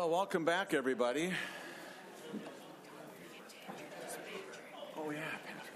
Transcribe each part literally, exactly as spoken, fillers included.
Well, welcome back, everybody. Oh, yeah.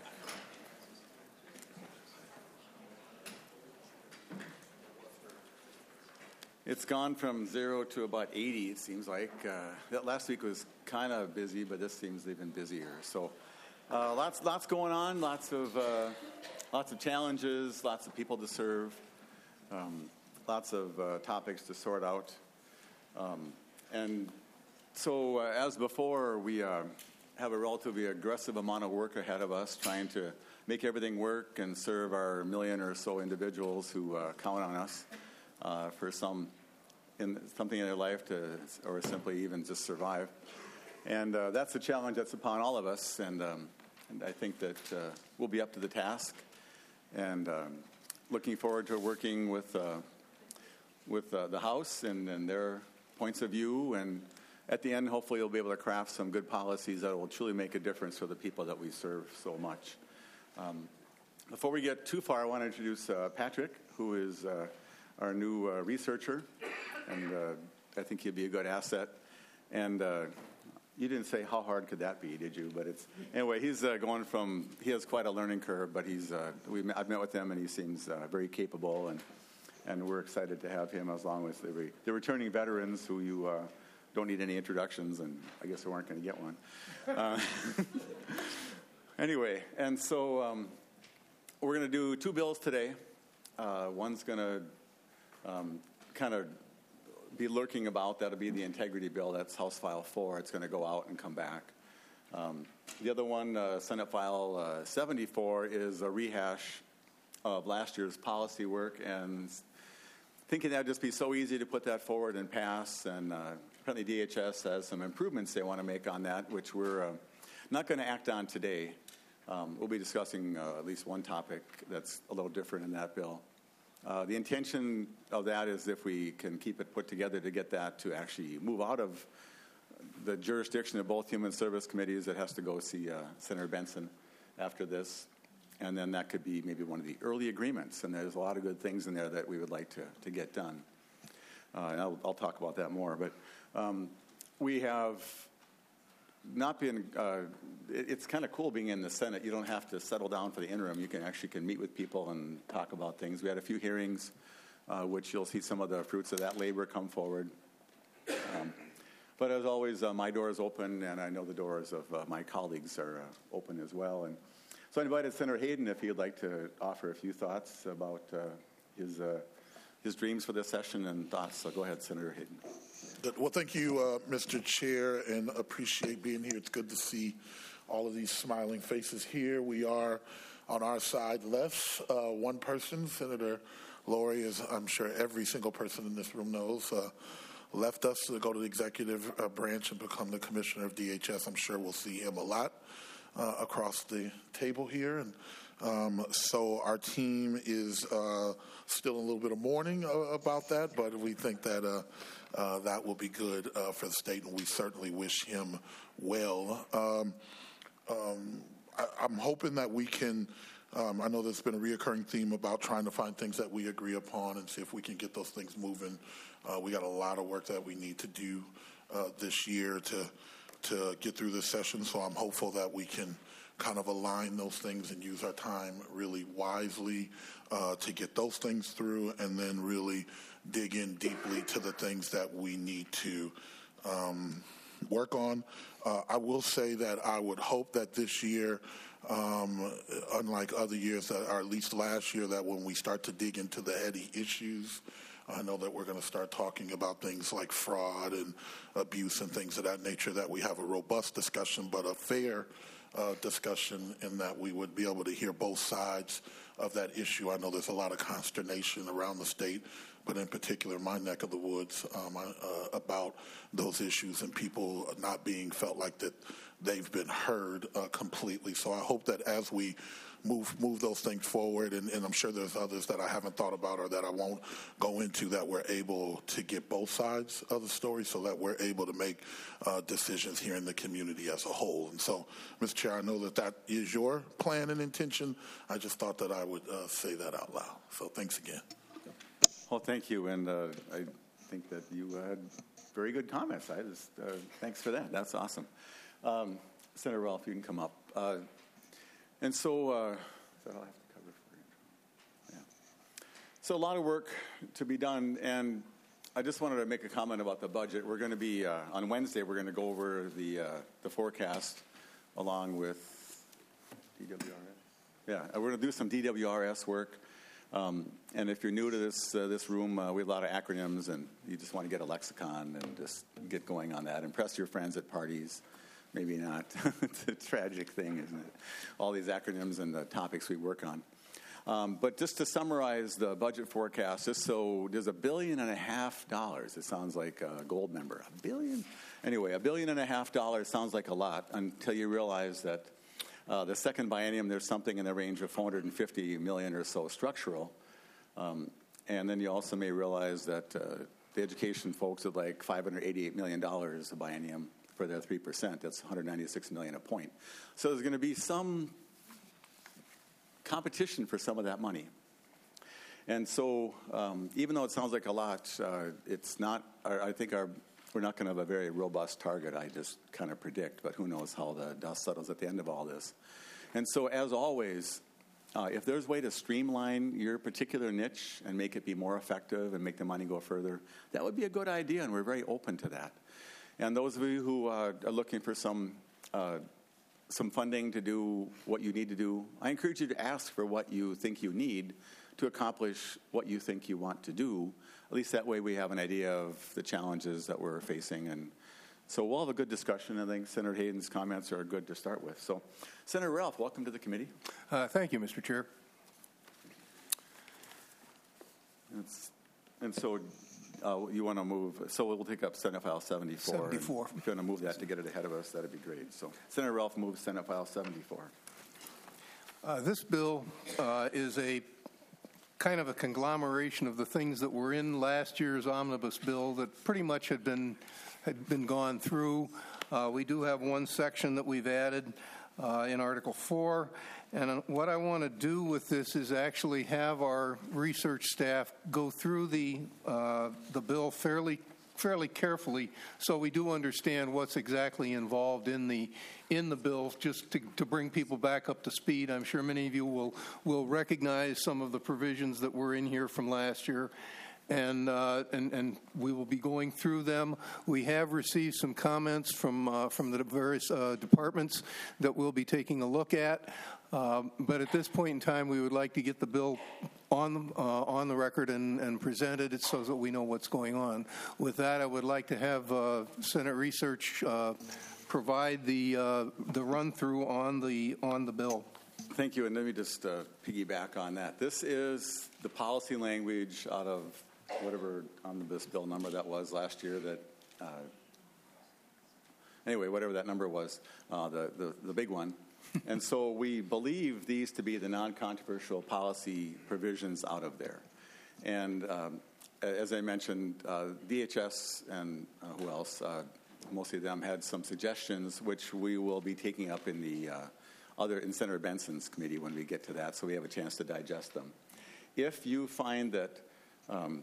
It's gone from zero to about eighty, it seems like. Uh, that last week was kind of busy, but this seems even busier. So uh, lots lots going on, lots of uh, lots of challenges, lots of people to serve, um, lots of uh, topics to sort out. Um, and so uh, as before, we uh, have a relatively aggressive amount of work ahead of us, trying to make everything work and serve our million or so individuals who uh, count on us uh, for some in something in their life to, or simply even just survive. And uh, that's the challenge that's upon all of us. And, um, and I think that uh, we'll be up to the task. And um, looking forward to working with uh, with uh, the House and, and their points of view. And at the end, hopefully, we'll be able to craft some good policies that will truly make a difference for the people that we serve so much. Um, before we get too far, I want to introduce uh, Patrick, who is uh, our new uh, researcher. And uh, I think he'd be a good asset. And uh, you didn't say how hard could that be, did you? But it's anyway. He's uh, going from. He has quite a learning curve, but he's. Uh, we I've met with him, and he seems uh, very capable, and and we're excited to have him, as long as the re, the returning veterans who you uh, don't need any introductions, and I guess we weren't going to get one. Uh, anyway, and so um, we're going to do two bills today. Uh, one's going to um, kind of be lurking about. That'll be the integrity bill. That's House File four. It's going to go out and come back. Um, the other one, uh, Senate File uh, seventy-four, is a rehash of last year's policy work, and thinking that would just be so easy to put that forward and pass. And uh, apparently D H S has some improvements they want to make on that, which we're uh, not going to act on today. Um, we'll be discussing uh, at least one topic that's a little different in that bill. Uh, the intention of that is, if we can keep it put together, to get that to actually move out of the jurisdiction of both Human Service Committees. It has to go see uh, Senator Benson after this. And then that could be maybe one of the early agreements. And there's a lot of good things in there that we would like to, to get done. Uh, and I'll, I'll talk about that more. But um, we have not been, uh, it, it's kind of cool being in the Senate. You don't have to settle down for the interim. You can actually can meet with people and talk about things. We had a few hearings, uh, which you'll see some of the fruits of that labor come forward. Um, but as always, uh, my door is open, and I know the doors of uh, my colleagues are uh, open as well. And so I invited Senator Hayden if he'd like to offer a few thoughts about uh, his uh, his dreams for this session and thoughts. So go ahead, Senator Hayden. Good. Well, thank you, uh, Mister Chair, and appreciate being here. It's good to see all of these smiling faces here. We are on our side less. Uh, one person, Senator Laurie, as I'm sure every single person in this room knows, uh, left us to go to the executive uh, branch and become the commissioner of D H S. I'm sure we'll see him a lot uh, across the table here. And um, so our team is uh, still in a little bit of mourning uh, about that, but we think that uh, uh, that will be good uh, for the state, and we certainly wish him well. Um, um, I, I'm hoping that we can, um, I know there's been a reoccurring theme about trying to find things that we agree upon and see if we can get those things moving. Uh, we got a lot of work that we need to do uh, this year to to get through this session, so I'm hopeful that we can kind of align those things and use our time really wisely uh, to get those things through, and then really dig in deeply to the things that we need to um, work on. Uh, I will say that I would hope that this year, um, unlike other years, that, or at least last year, that when we start to dig into the heady issues, I know that we're going to start talking about things like fraud and abuse and things of that nature, that we have a robust discussion, but a fair uh, discussion, in that we would be able to hear both sides of that issue. I know there's a lot of consternation around the state, but in particular my neck of the woods, um, uh, about those issues and people not being felt like that they've been heard uh, completely. So I hope that as we move move those things forward, and, and I'm sure there's others that I haven't thought about or that I won't go into, that we're able to get both sides of the story, so that we're able to make uh, decisions here in the community as a whole. And so, Mister Chair, I know that that is your plan and intention. I just thought that I would uh, say that out loud. So thanks again. Well, thank you, and uh, I think that you had very good comments. I just, uh, thanks for that. That's awesome. Um, Senator Ralph, you can come up. Uh, and so, uh, is that all I have to cover for you? Yeah. So a lot of work to be done, and I just wanted to make a comment about the budget. We're going to be, uh, on Wednesday, we're going to go over the, uh, the forecast along with D W R S. Yeah, we're going to do some D W R S work. Um, and if you're new to this uh, this room, uh, we have a lot of acronyms, and you just want to get a lexicon and just get going on that. Impress your friends at parties. Maybe not. It's a tragic thing, isn't it? All these acronyms and the topics we work on. Um, but just to summarize the budget forecast, just so there's a billion and a half dollars. It sounds like a gold member. A billion? Anyway, a billion and a half dollars sounds like a lot until you realize that Uh, the second biennium, there's something in the range of four hundred fifty million or so structural. Um, and then you also may realize that uh, the education folks would like five hundred eighty-eight million dollars a biennium for their three percent. That's one hundred ninety-six million dollars a point. So there's going to be some competition for some of that money. And so um, even though it sounds like a lot, uh, it's not, I think our We're not going to have a very robust target, I just kind of predict, but who knows how the dust settles at the end of all this. And so, as always, uh, if there's a way to streamline your particular niche and make it be more effective and make the money go further, that would be a good idea, and we're very open to that. And those of you who uh, are looking for some uh, some funding to do what you need to do, I encourage you to ask for what you think you need to accomplish what you think you want to do. At least that way we have an idea of the challenges that we're facing. And so we'll have a good discussion. I think Senator Hayden's comments are good to start with. So, Senator Ralph, welcome to the committee. Uh, thank you, Mister Chair. It's, and so uh, you want to move, so we'll take up Senate File seventy-four. seventy-four. If you want to move that to get it ahead of us, that'd be great. So Senator Ralph moves Senate File seventy-four. Uh, this bill uh, is a kind of a conglomeration of the things that were in last year's omnibus bill that pretty much had been had been gone through. Uh, we do have one section that we've added uh, in Article four, and what I want to do with this is actually have our research staff go through the uh, the bill fairly fairly carefully, so we do understand what's exactly involved in the in the bill, just to, to bring people back up to speed. I'm sure many of you will will recognize some of the provisions that were in here from last year, and uh, and and we will be going through them. We have received some comments from uh, from the various uh, departments that we'll be taking a look at. Um, but at this point in time, we would like to get the bill on uh, on the record and, and presented it so that we know what's going on. With that, I would like to have uh, Senate Research uh, provide the uh, the run through on the on the bill. Thank you, and let me just uh, piggyback on that. This is the policy language out of whatever omnibus bill number that was last year. That uh, anyway, whatever that number was, uh, the, the the big one. And so we believe these to be the non-controversial policy provisions out of there. And um, as I mentioned, uh, D H S and uh, who else, uh, most of them had some suggestions, which we will be taking up in the uh, other, in Senator Benson's committee when we get to that, so we have a chance to digest them. If you find that um,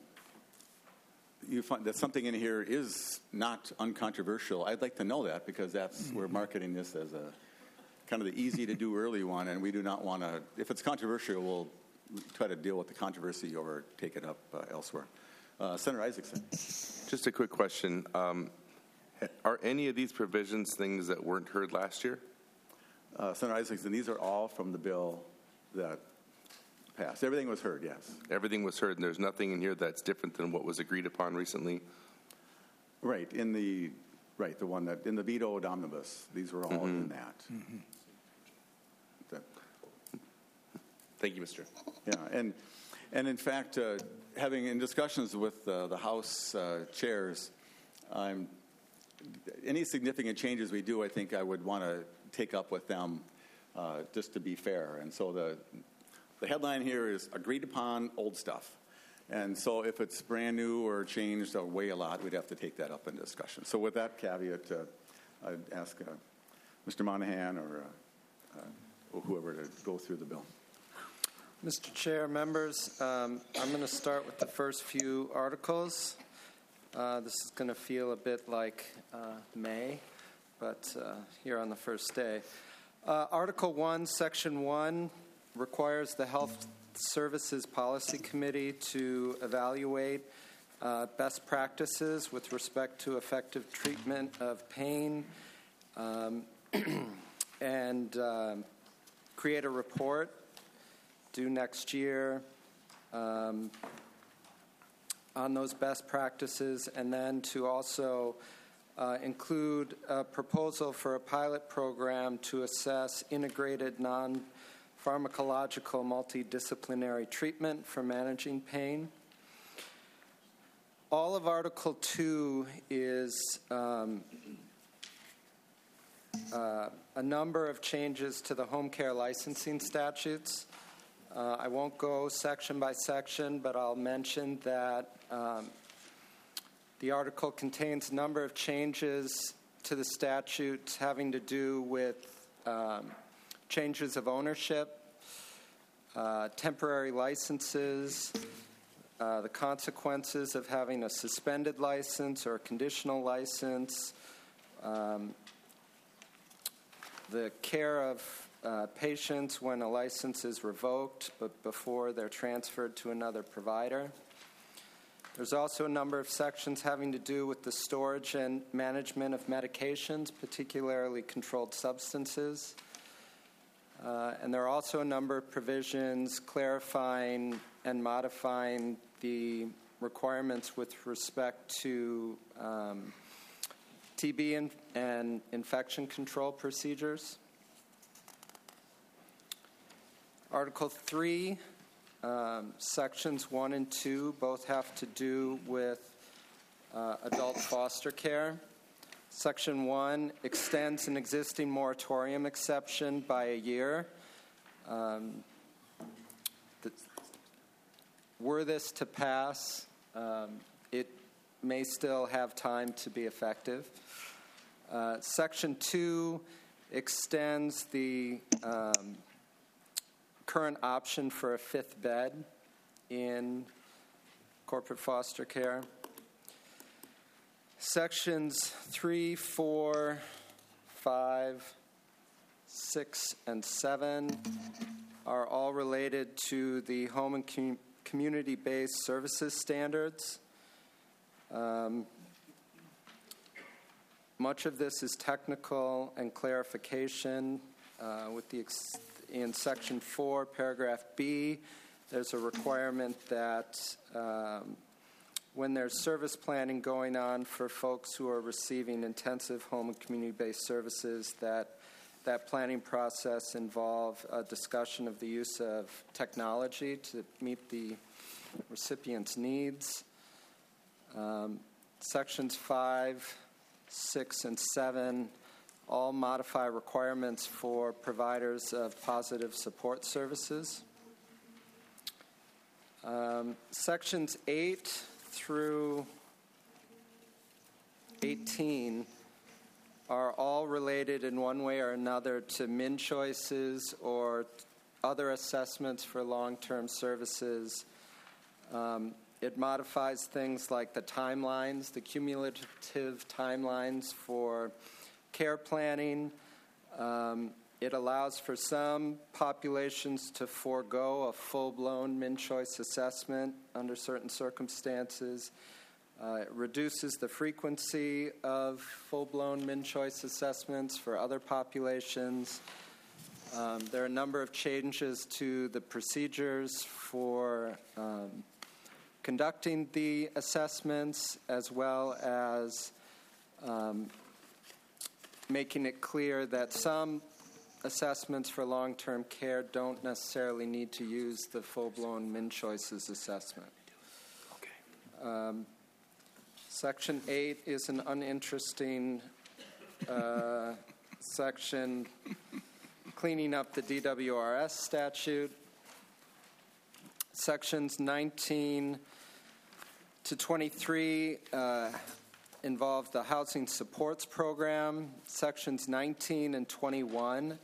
you find that something in here is not uncontroversial, I'd like to know that, because that's we're marketing this as a kind of the easy to do early one, and we do not want to, if it's controversial, we'll try to deal with the controversy or take it up uh, elsewhere. Uh, Senator Isaacson. Just a quick question. Um, are any of these provisions things that weren't heard last year? Uh, Senator Isaacson, these are all from the bill that passed. Everything was heard, yes. Everything was heard, and there's nothing in here that's different than what was agreed upon recently? Right, in the, right, the one that, in the vetoed omnibus, these were all mm-hmm. in that. Mm-hmm. that. Thank you, Mister Yeah, and and in fact, uh, having in discussions with uh, the House uh, chairs, I'm, any significant changes we do, I think I would want to take up with them uh, just to be fair. And so the the headline here is agreed upon old stuff. And so if it's brand new or changed or way a lot, we'd have to take that up in discussion. So with that caveat, uh, I'd ask uh, Mister Monahan or, uh, uh, or whoever to go through the bill. Mister Chair, members, um, I'm going to start with the first few articles. Uh, this is going to feel a bit like uh, May, but uh, here on the first day. Uh, Article one, Section one requires the Health Services Policy Committee to evaluate uh, best practices with respect to effective treatment of pain um, and uh, create a report due next year um, on those best practices, and then to also uh, include a proposal for a pilot program to assess integrated non-pharmacological multidisciplinary treatment for managing pain. All of Article two is um, uh, a number of changes to the home care licensing statutes. Uh, I won't go section by section, but I'll mention that um, the article contains a number of changes to the statutes having to do with um, changes of ownership, uh, temporary licenses, uh, the consequences of having a suspended license or a conditional license, um, the care of uh, patients when a license is revoked, but before they're transferred to another provider. There's also a number of sections having to do with the storage and management of medications, particularly controlled substances. Uh, and there are also a number of provisions clarifying and modifying the requirements with respect to um, T B and, and infection control procedures. Article three, um, sections one and two both have to do with uh, adult foster care. Section one extends an existing moratorium exception by a year. Um, the, were this to pass, um, it may still have time to be effective. Uh, Section two extends the um, current option for a fifth bed in corporate foster care. Sections three, four, five, six, and seven are all related to the home and com- community-based services standards. Um, much of this is technical and clarification. Uh, with the ex- in Section four, Paragraph B, there's a requirement that um, when there's service planning going on for folks who are receiving intensive home and community-based services, that that planning process involve a discussion of the use of technology to meet the recipient's needs. Um, sections five, six, and seven all modify requirements for providers of positive support services. Um, sections eight through eighteen are all related in one way or another to min choices or other assessments for long-term services. Um, it modifies things like the timelines, the cumulative timelines for care planning. Um, it allows for some populations to forego a full-blown min-choice assessment under certain circumstances. Uh, it reduces the frequency of full-blown min-choice assessments for other populations. Um, there are a number of changes to the procedures for um, conducting the assessments, as well as um, making it clear that some assessments for long-term care don't necessarily need to use the full-blown min-choices assessment. Okay. Um, section eight is an uninteresting uh, section cleaning up the D W R S statute. Sections nineteen to twenty-three uh, involve the Housing Supports Program. Sections nineteen and twenty-one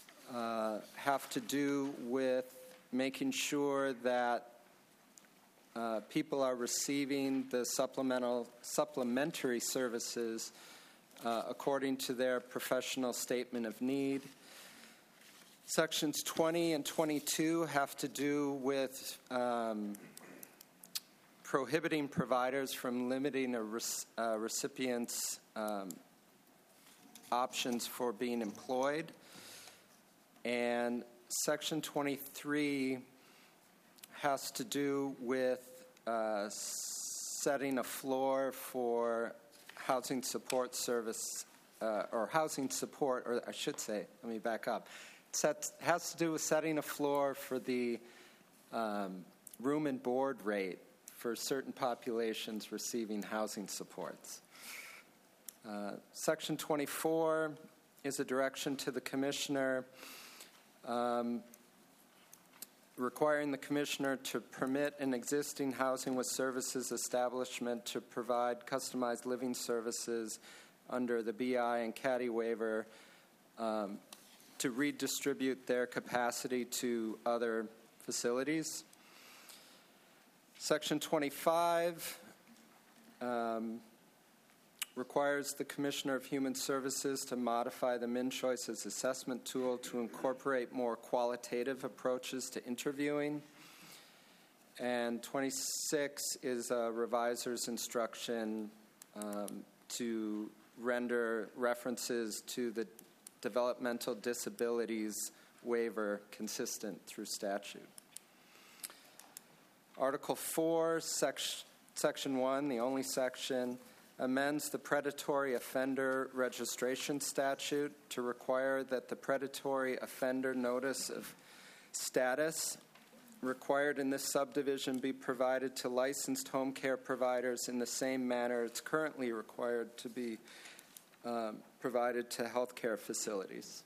uh, have to do with making sure that uh, people are receiving the supplemental supplementary services uh, according to their professional statement of need. Sections twenty and twenty-two have to do with um, prohibiting providers from limiting a rec- uh, recipient's um, options for being employed. And Section twenty-three has to do with uh, setting a floor for housing support service, uh, or housing support, or I should say, let me back up. It sets, has to do with setting a floor for the um, room and board rate for certain populations receiving housing supports. Uh, Section twenty-four is a direction to the Commissioner um, requiring the Commissioner to permit an existing housing with services establishment to provide customized living services under the B I and CADI waiver um, to redistribute their capacity to other facilities. Section twenty-five um, requires the Commissioner of Human Services to modify the MnChoice's assessment tool to incorporate more qualitative approaches to interviewing. And twenty-six is a reviser's instruction um, to render references to the developmental disabilities waiver consistent through statute. Article four, sec- Section one, the only section, amends the predatory offender registration statute to require that the predatory offender notice of status required in this subdivision be provided to licensed home care providers in the same manner it's currently required to be um, provided to healthcare facilities.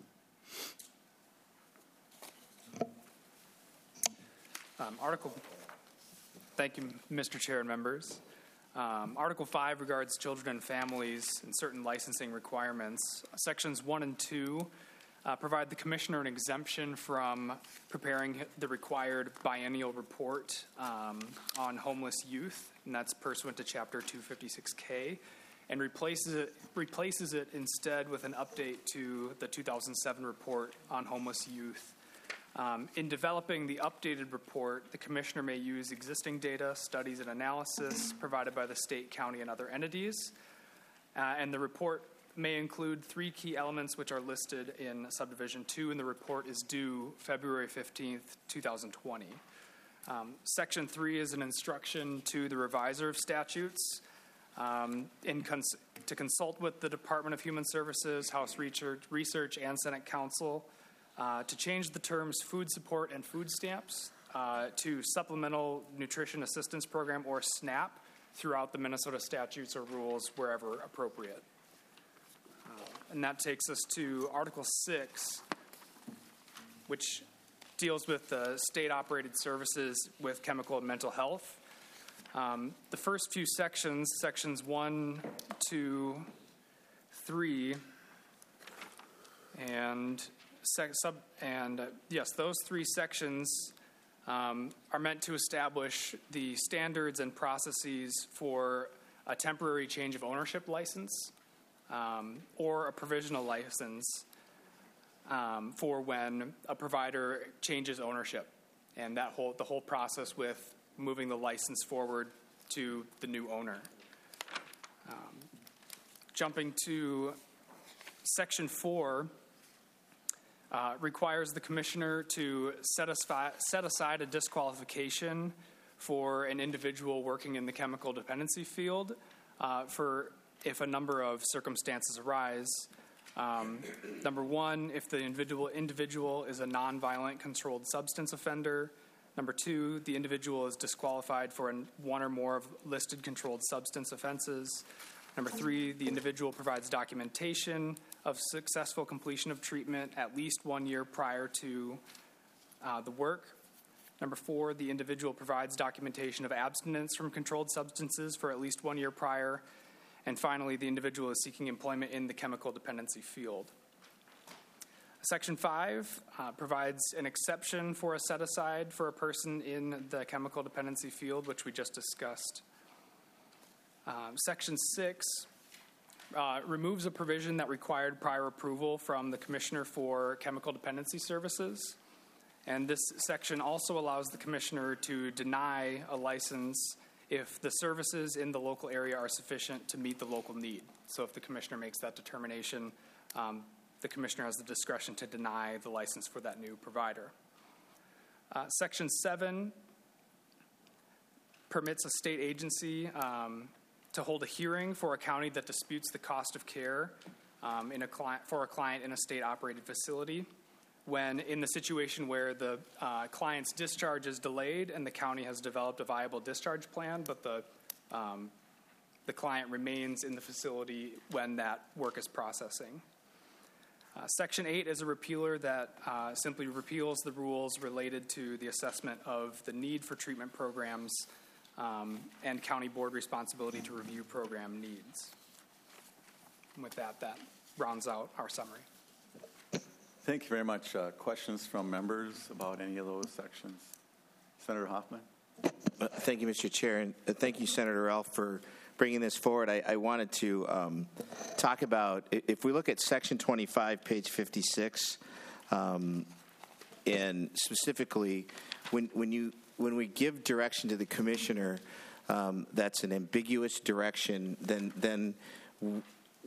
Um, Article, thank you, Mister Chair and members. Um, Article five regards children and families and certain licensing requirements. Sections one and two uh, provide the Commissioner an exemption from preparing the required biennial report um, on homeless youth, and that's pursuant to Chapter two fifty-six K, and replaces it, replaces it instead with an update to the two thousand seven report on homeless youth. Um, in developing the updated report, the Commissioner may use existing data, studies, and analysis provided by the state, county, and other entities. Uh, and the report may include three key elements which are listed in Subdivision two, and the report is due February fifteenth, twenty twenty. Um, Section three is an instruction to the reviser of statutes um, in cons- to consult with the Department of Human Services, House Research, Research and Senate Council Uh, to change the terms food support and food stamps uh, to Supplemental Nutrition Assistance Program, or SNAP, throughout the Minnesota statutes or rules wherever appropriate. Uh, and that takes us to Article six, which deals with the state-operated services with chemical and mental health. Um, the first few sections, sections one, two, three, and Sec- sub, and uh, yes, those three sections um, are meant to establish the standards and processes for a temporary change of ownership license um, or a provisional license um, for when a provider changes ownership, and that whole the whole process with moving the license forward to the new owner. Um, jumping to Section four. Uh, requires the Commissioner to set, asfi- set aside a disqualification for an individual working in the chemical dependency field uh, for if a number of circumstances arise. Um, number one, if the individual individual is a nonviolent controlled substance offender. Number two, the individual is disqualified for an, one or more of listed controlled substance offenses. Number three, the individual provides documentation of successful completion of treatment at least one year prior to uh, the work. Number four, the individual provides documentation of abstinence from controlled substances for at least one year prior. And finally, the individual is seeking employment in the chemical dependency field. Section five uh, provides an exception for a set-aside for a person in the chemical dependency field, which we just discussed. Um, Section six uh, removes a provision that required prior approval from the Commissioner for Chemical Dependency Services. And this section also allows the Commissioner to deny a license if the services in the local area are sufficient to meet the local need. So if the Commissioner makes that determination, um, the Commissioner has the discretion to deny the license for that new provider. Uh, Section seven permits a state agency um, to hold a hearing for a county that disputes the cost of care um, in a client, for a client in a state-operated facility, when in the situation where the uh, client's discharge is delayed and the county has developed a viable discharge plan, but the um, the client remains in the facility when that work is processing. Uh, Section eight is a repealer that uh, simply repeals the rules related to the assessment of the need for treatment programs um, and county board responsibility to review program needs. And with that, that rounds out our summary. Thank you very much. Uh, questions from members about any of those sections? Senator Hoffman? Uh, Thank you, Mister Chair, and uh, thank you, Senator Ralph, for bringing this forward. I, I wanted to um, talk about, i- if we look at Section twenty-five, page fifty-six, um, and specifically, when when you when we give direction to the commissioner, um, that's an ambiguous direction. Then then. W-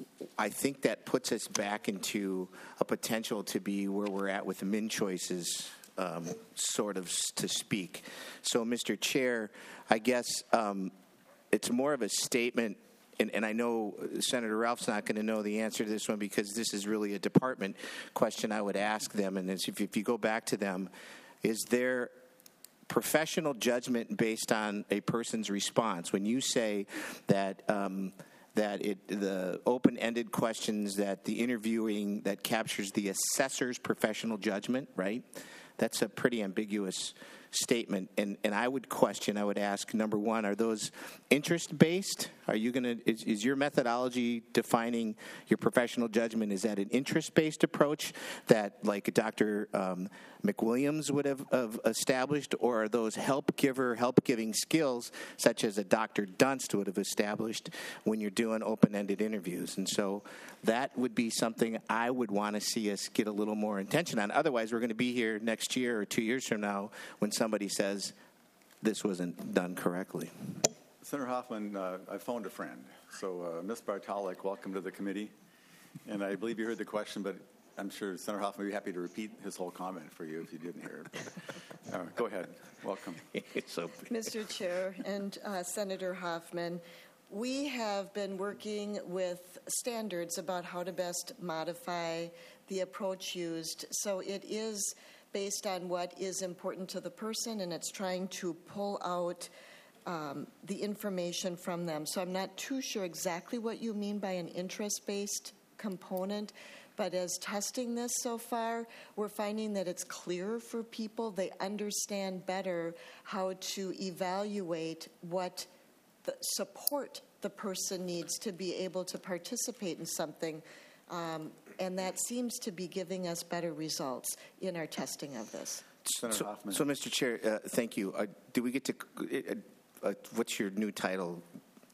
I think that puts us back into a potential to be where we're at with the min choices, um, sort of to speak. So, Mister Chair, I guess um, it's more of a statement, and, and I know Senator Ralph's not going to know the answer to this one because this is really a department question I would ask them, and it's if, if you go back to them, is there professional judgment based on a person's response? When you say that um, that it the open-ended questions, that the interviewing that captures the assessor's professional judgment, right? That's a pretty ambiguous statement. And, and I would question, I would ask, number one, are those interest-based? Are you going to, is, is your methodology defining your professional judgment? Is that an interest-based approach that, like Doctor Um, McWilliams would have, have established, or are those help-giver, help-giving skills, such as a Doctor Dunst would have established when you're doing open-ended interviews? And so that would be something I would want to see us get a little more intention on. Otherwise, we're going to be here next year or two years from now when somebody says this wasn't done correctly. Senator Hoffman, uh, I phoned a friend. So, uh, Miz Bartalik, welcome to the committee. And I believe you heard the question, but I'm sure Senator Hoffman would be happy to repeat his whole comment for you if you didn't hear it. But, uh, go ahead. Welcome. so, Mister Chair and uh, Senator Hoffman, we have been working with standards about how to best modify the approach used. So it is based on what is important to the person, and it's trying to pull out um, the information from them. So I'm not too sure exactly what you mean by an interest-based component, but as testing this so far, we're finding that it's clearer for people. They understand better how to evaluate what the support the person needs to be able to participate in something. Um, and that seems to be giving us better results in our testing of this. Senator so, Hoffman. so Mister Chair, uh, thank you. Uh, do we get to, uh, uh, what's your new title?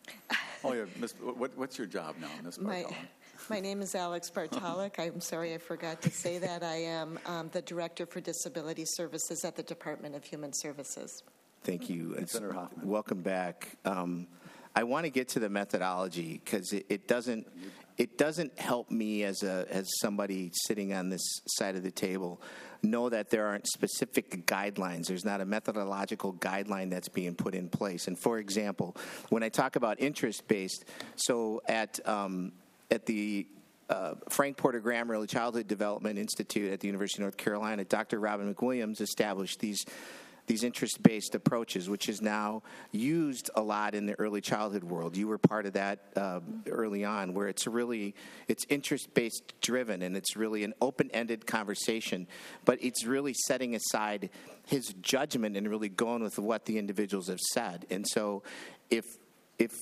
Oh, yeah. Miz What, what's your job now, Miz My, Bartalik? my name is Alex Bartalik. I'm sorry I forgot to say that. I am um, the Director for Disability Services at the Department of Human Services. Thank you. And Senator Hoffman. Welcome back. Um, I want to get to the methodology because it, it doesn't it doesn't help me as a as somebody sitting on this side of the table know that there aren't specific guidelines. There's not a methodological guideline that's being put in place. And for example, when I talk about interest-based, so at um, at the uh, Frank Porter Graham Early Childhood Development Institute at the University of North Carolina, Doctor Robin McWilliams established these these interest-based approaches, which is now used a lot in the early childhood world. You were part of that uh, early on, where it's really, it's interest-based driven, and it's really an open-ended conversation, but it's really setting aside his judgment and really going with what the individuals have said. And so if if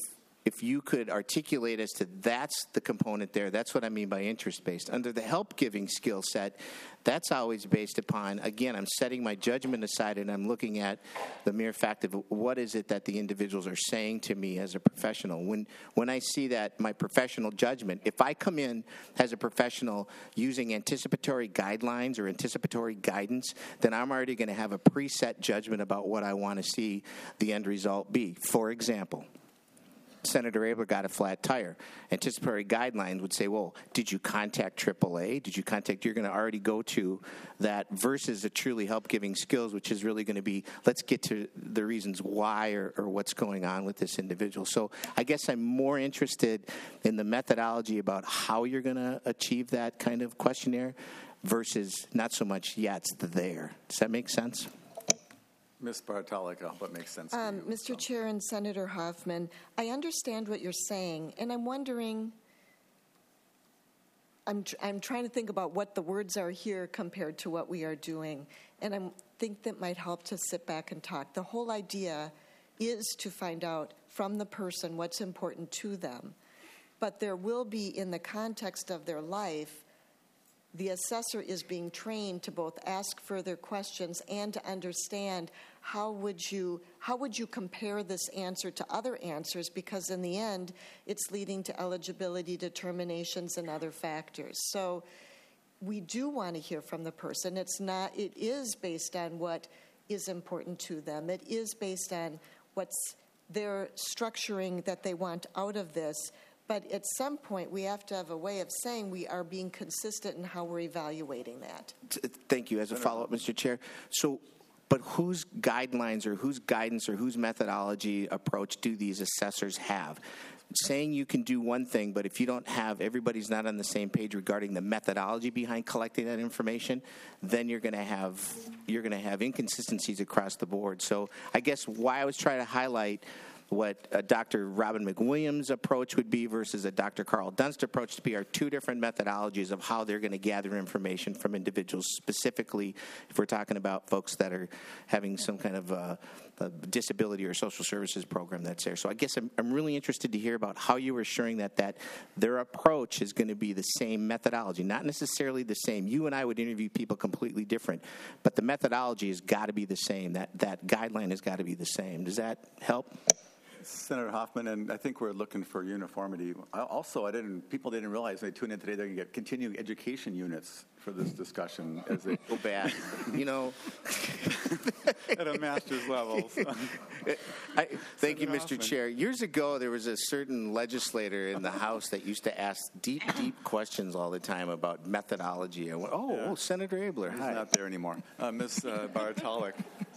if you could articulate as to that's the component there, that's what I mean by interest-based. Under the help-giving skill set, that's always based upon, again, I'm setting my judgment aside and I'm looking at the mere fact of what is it that the individuals are saying to me as a professional. When when I see that, my professional judgment, if I come in as a professional using anticipatory guidelines or anticipatory guidance, then I'm already going to have a preset judgment about what I want to see the end result be. For example, Senator Abler got a flat tire. Anticipatory guidelines would say, well, did you contact triple A? Did you contact, you're going to already go to that versus a truly help-giving skills, which is really going to be, let's get to the reasons why or, or what's going on with this individual. So I guess I'm more interested in the methodology about how you're going to achieve that kind of questionnaire versus not so much, yeah, it's there. Does that make sense? Miz Bartalik, I hope it makes sense to Um, you, Mister so. Chair and Senator Hoffman, I understand what you're saying, and I'm wondering, I'm, tr- I'm trying to think about what the words are here compared to what we are doing, and I think that might help to sit back and talk. The whole idea is to find out from the person what's important to them, but there will be, in the context of their life, the assessor is being trained to both ask further questions and to understand how would you how would you compare this answer to other answers, because in the end it's leading to eligibility determinations and other factors. So we do want to hear from the person. It's not it is based on what is important to them. It is based on what's their structuring that they want out of this. But at some point, we have to have a way of saying we are being consistent in how we're evaluating that. Thank you. As a follow-up, Mister Chair, so, but whose guidelines or whose guidance or whose methodology approach do these assessors have? Saying you can do one thing, but if you don't have, everybody's not on the same page regarding the methodology behind collecting that information, then you're going to have you're going to have inconsistencies across the board. So I guess why I was trying to highlight what a Doctor Robin McWilliams' approach would be versus a Doctor Carl Dunst approach to be are two different methodologies of how they're going to gather information from individuals, specifically if we're talking about folks that are having some kind of uh, a disability or social services program that's there. So I guess I'm, I'm really interested to hear about how you are assuring that, that their approach is going to be the same methodology, not necessarily the same. You and I would interview people completely different, but the methodology has got to be the same. That, that guideline has got to be the same. Does that help? Senator Hoffman, and I think we're looking for uniformity. I- Also, I didn't. People didn't realize when they tune in today they're going to get continuing education units for this discussion as they So bad, you know. at a master's level. So. I, thank you, Senator Mister Hoffman. Chair. Years ago, there was a certain legislator in the House that used to ask deep, deep questions all the time about methodology. I went, oh, Yeah. oh, Senator Abler, He's hi. not there anymore. Uh, Miz Uh, Bartalik.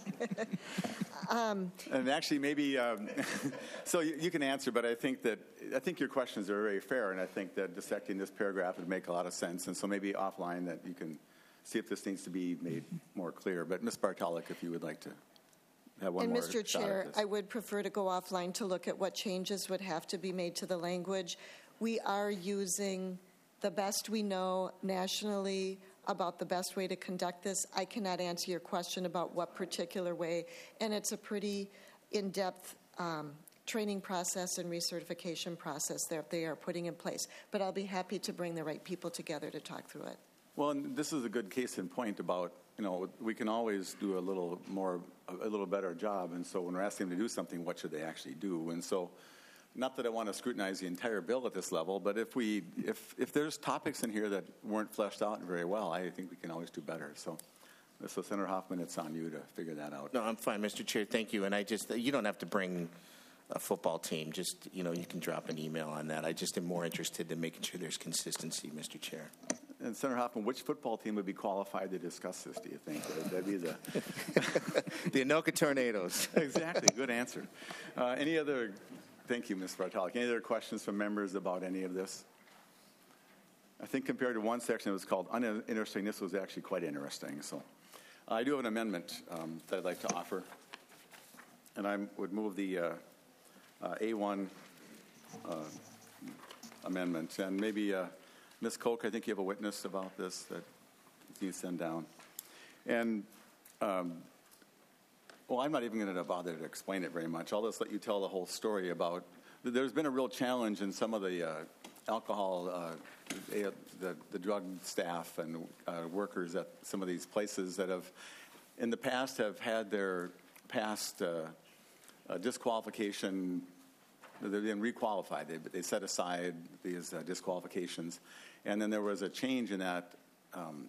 Um, and actually, maybe um, so you, you can answer, but I think that I think your questions are very fair, and I think that dissecting this paragraph would make a lot of sense. And so maybe offline that you can see if this needs to be made more clear. But Miz Bartalik, if you would like to have one And more Mister shot at Chair, this. I would prefer to go offline to look at what changes would have to be made to the language. We are using the best we know nationally about the best way to conduct this. I cannot answer your question about what particular way, and it's a pretty in-depth um, training process and recertification process that they are putting in place. But I'll be happy to bring the right people together to talk through it. Well, and this is a good case in point about, you know, we can always do a little more, a little better job. And so when we're asking them to do something, what should they actually do? And so, not that I want to scrutinize the entire bill at this level, but if we, if if there's topics in here that weren't fleshed out very well, I think we can always do better. So, so Senator Hoffman, it's on you to figure that out. No, I'm fine, Mister Chair. Thank you. And I just, you don't have to bring a football team. Just, you know, you can drop an email on that. I just am more interested in making sure there's consistency, Mister Chair. And Senator Hoffman, which football team would be qualified to discuss this, do you think? That'd be the... The Anoka Tornadoes. Exactly. Good answer. Uh, any other... Thank you, Miz Bartalik. Any other questions from members about any of this? I think compared to one section, it was called uninteresting. This was actually quite interesting. So uh, I do have an amendment um, that I'd like to offer. And I would move the uh, uh, A one uh, amendment. And maybe... Uh, Miz Koch, I think you have a witness about this that you send down. And um, Well, I'm not even going to bother to explain it very much. I'll just let you tell the whole story about, there's been a real challenge in some of the uh, alcohol, uh, the, the drug staff and uh, workers at some of these places that have, in the past, have had their past uh, uh, disqualification, they've been requalified. They, they set aside these uh, disqualifications. And then there was a change in that, um,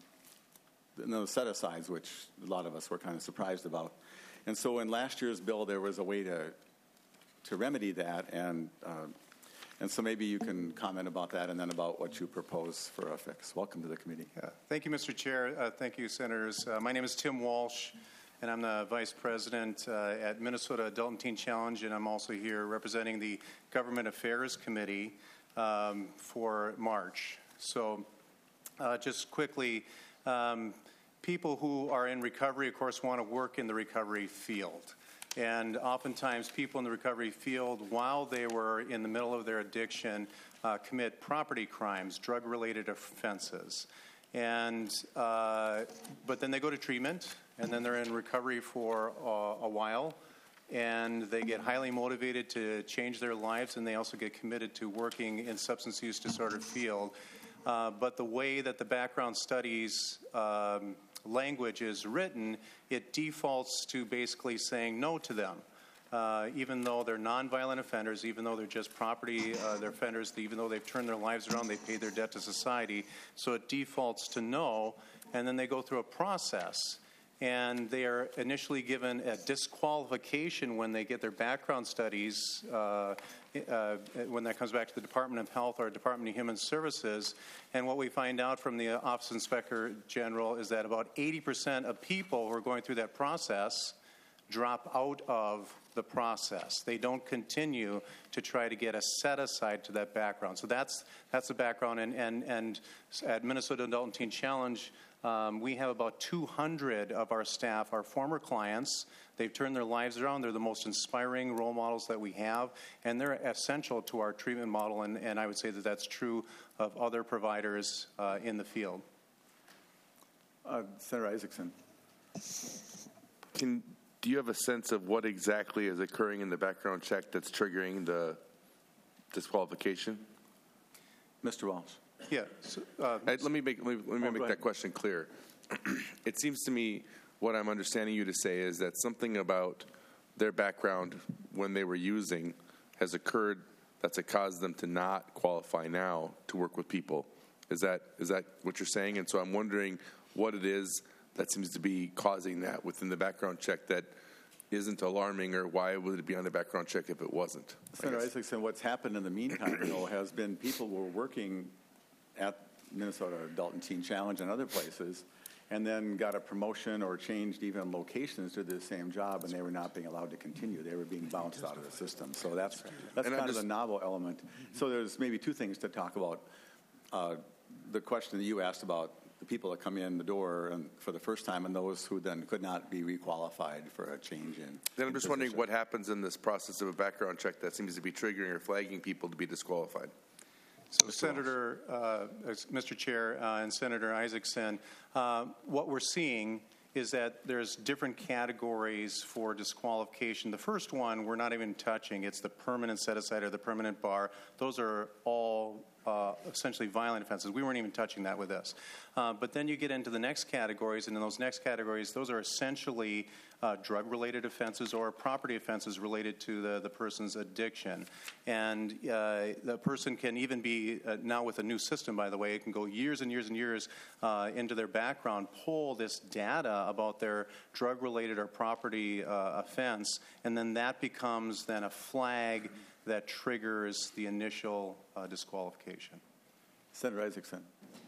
in those set-asides, which a lot of us were kind of surprised about. And so in last year's bill, there was a way to to remedy that, and uh, and so maybe you can comment about that and then about what you propose for a fix. Welcome to the committee. Yeah. Thank you, Mister Chair. Uh, thank you, Senators. Uh, my name is Tim Walsh, and I'm the Vice President uh, at Minnesota Adult and Teen Challenge, and I'm also here representing the Government Affairs Committee um, for March. So uh, just quickly, um, people who are in recovery, of course, want to work in the recovery field. And oftentimes people in the recovery field, while they were in the middle of their addiction, uh, commit property crimes, drug-related offenses. And uh, but then they go to treatment, and then they're in recovery for uh, a while, and they get highly motivated to change their lives, and they also get committed to working in substance use disorder field. Uh, but the way that the background studies um, language is written, it defaults to basically saying no to them. Uh, even though they're nonviolent offenders, even though they're just property, uh, they're offenders, even though they've turned their lives around, they paid their debt to society. So it defaults to no, and then they go through a process. And they are initially given a disqualification when they get their background studies, uh, uh, when that comes back to the Department of Health or Department of Human Services. And what we find out from the Office of Inspector General is that about eighty percent of people who are going through that process drop out of the process. They don't continue to try to get a set-aside to that background. So that's that's the background. And, and, and at Minnesota Adult and Teen Challenge, Um, we have about two hundred of our staff, our former clients. They've turned their lives around. They're the most inspiring role models that we have, and they're essential to our treatment model, and, and I would say that that's true of other providers uh, in the field. Uh, Senator Isaacson. Can, do you have a sense of what exactly is occurring in the background check that's triggering the disqualification? Mister Walsh. Yeah. So, uh, I, let me make, let me, let me oh, make that question clear. It seems to me what I'm understanding you to say is that something about their background when they were using has occurred that's caused them to not qualify now to work with people. Is that is that what you're saying? And so I'm wondering what it is that seems to be causing that within the background check that isn't alarming, or why would it be on the background check if it wasn't? Senator Isaacson, what's happened in the meantime, though, has been people were working at Minnesota Adult and Teen Challenge and other places, and then got a promotion or changed even locations to the same job, and they were not being allowed to continue. They were being bounced out of the system. So that's that's And I'm kind of just- a novel element. So there's maybe two things to talk about. Uh, the question that you asked about the people that come in the door and for the first time, and those who then could not be requalified for a change in. Then I'm in just wondering position. what happens in this process of a background check that seems to be triggering or flagging people to be disqualified. So, Senator, uh, Mister Chair, uh, and Senator Isaacson, uh, what we're seeing is that there's different categories for disqualification. The first one we're not even touching. It's the permanent set-aside or the permanent bar. Those are all uh, essentially violent offenses. We weren't even touching that with this. Uh, but then you get into the next categories, and in those next categories, those are essentially uh, drug-related offenses or property offenses related to the, the person's addiction. And uh, the person can even be, uh, now with a new system, by the way, it can go years and years and years uh, into their background, pull this data about their drug-related or property uh, offense, and then that becomes then a flag that triggers the initial uh, disqualification. Senator Isaacson.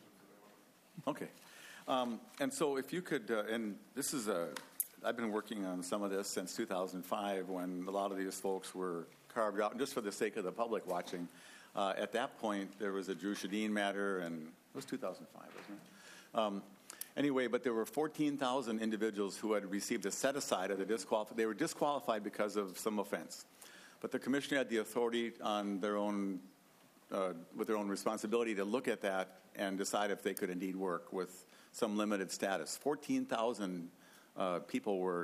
Okay. Um, and so if you could, uh, and this is a, I've been working on some of this since two thousand five when a lot of these folks were carved out, and just for the sake of the public watching, uh, at that point there was a Drew Shadeen matter, and it was two thousand five, wasn't it? Um, anyway, but there were fourteen thousand individuals who had received a set-aside of the disqualified. They were disqualified because of some offense. But the commissioner had the authority on their own, uh, with their own responsibility to look at that and decide if they could indeed work with some limited status. fourteen thousand uh, people were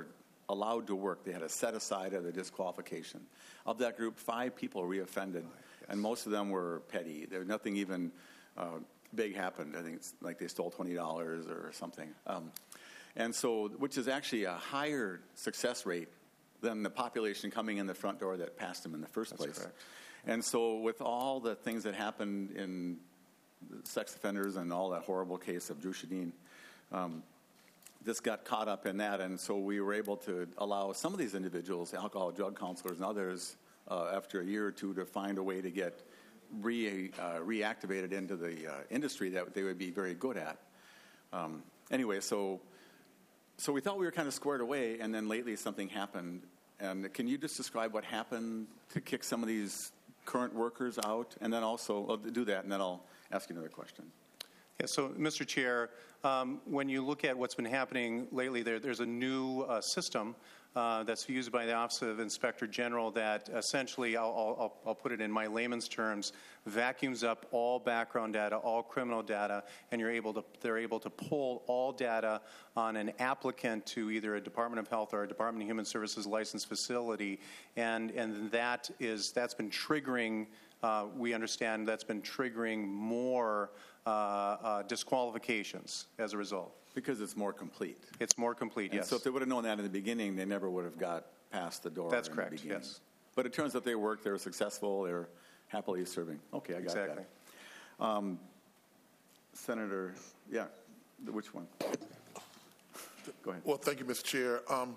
allowed to work. They had a set aside of the disqualification. Of that group, five people reoffended, and most of them were petty. There was nothing even uh, big happened. I think it's like they stole twenty dollars or something. Um, and so, which is actually a higher success rate than the population coming in the front door that passed them in the first That's place. correct. And so with all the things that happened in sex offenders and all that horrible case of Drew Shadeen, um, this got caught up in that. And so we were able to allow some of these individuals, alcohol, drug counselors and others, uh, after a year or two to find a way to get re, uh, reactivated into the uh, industry that they would be very good at. Um, anyway, so... So we thought we were kind of squared away, and then lately something happened. And can you just describe what happened to kick some of these current workers out? And then also, I'll do that, and then I'll ask you another question. Yeah, so, Mister Chair, um, when you look at what's been happening lately, there, there's a new uh, system uh, that's used by the Office of Inspector General that essentially, I'll, I'll, I'll put it in my layman's terms, vacuums up all background data, all criminal data, and you're able to, they're able to pull all data on an applicant to either a Department of Health or a Department of Human Services licensed facility, and and that is that's been triggering. Uh, we understand that's been triggering more uh, uh, disqualifications as a result. Because it's more complete. It's more complete, And yes. so if they would have known that in the beginning, they never would have got past the door. That's in correct, the beginning. yes. But it turns out they worked, they were successful, they were happily serving. Okay, I got Exactly. that. Um, Senator, yeah, the- which one? Go ahead. Well, thank you, Mister Chair. Um,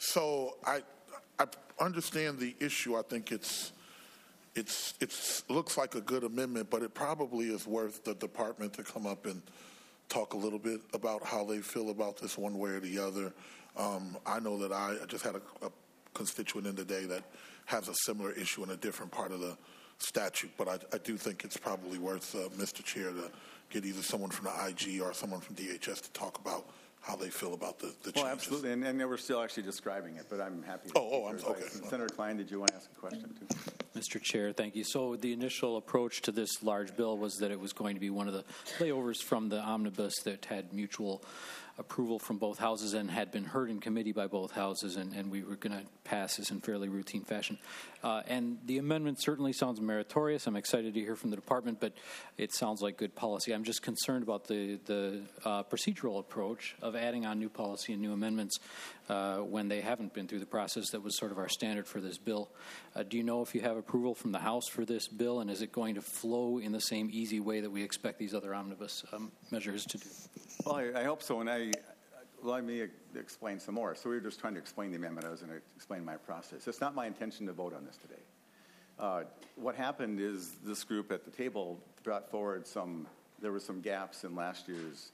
so I, I understand the issue. I think it's, it's, it's looks like a good amendment, but it probably is worth the department to come up and talk a little bit about how they feel about this one way or the other. Um, I know that I, I just had a, a constituent in today that has a similar issue in a different part of the statute, but I, I do think it's probably worth, uh, Mister Chair, to get either someone from the I G or someone from D H S to talk about how they feel about the, the changes. Well, absolutely, and, and we're still actually describing it, but I'm happy to. Oh, oh, I'm- take your okay. advice. And Senator Klein, did you want to ask a question too? Mister Chair, thank you. So the initial approach to this large bill was that it was going to be one of the layovers from the omnibus that had mutual approval from both houses and had been heard in committee by both houses, and, and we were going to pass this in fairly routine fashion. Uh, and the amendment certainly sounds meritorious. I'm excited to hear from the department, but it sounds like good policy. I'm just concerned about the, the uh, procedural approach of adding on new policy and new amendments uh, when they haven't been through the process that was sort of our standard for this bill. Uh, do you know if you have approval from the House for this bill, and is it going to flow in the same easy way that we expect these other omnibus um, measures to do? Well, I, I hope so, and I, let me explain some more. So we were just trying to explain the amendment. I was going to explain my process. It's not my intention to vote on this today. Uh, what happened is this group at the table brought forward some, there were some gaps in last year's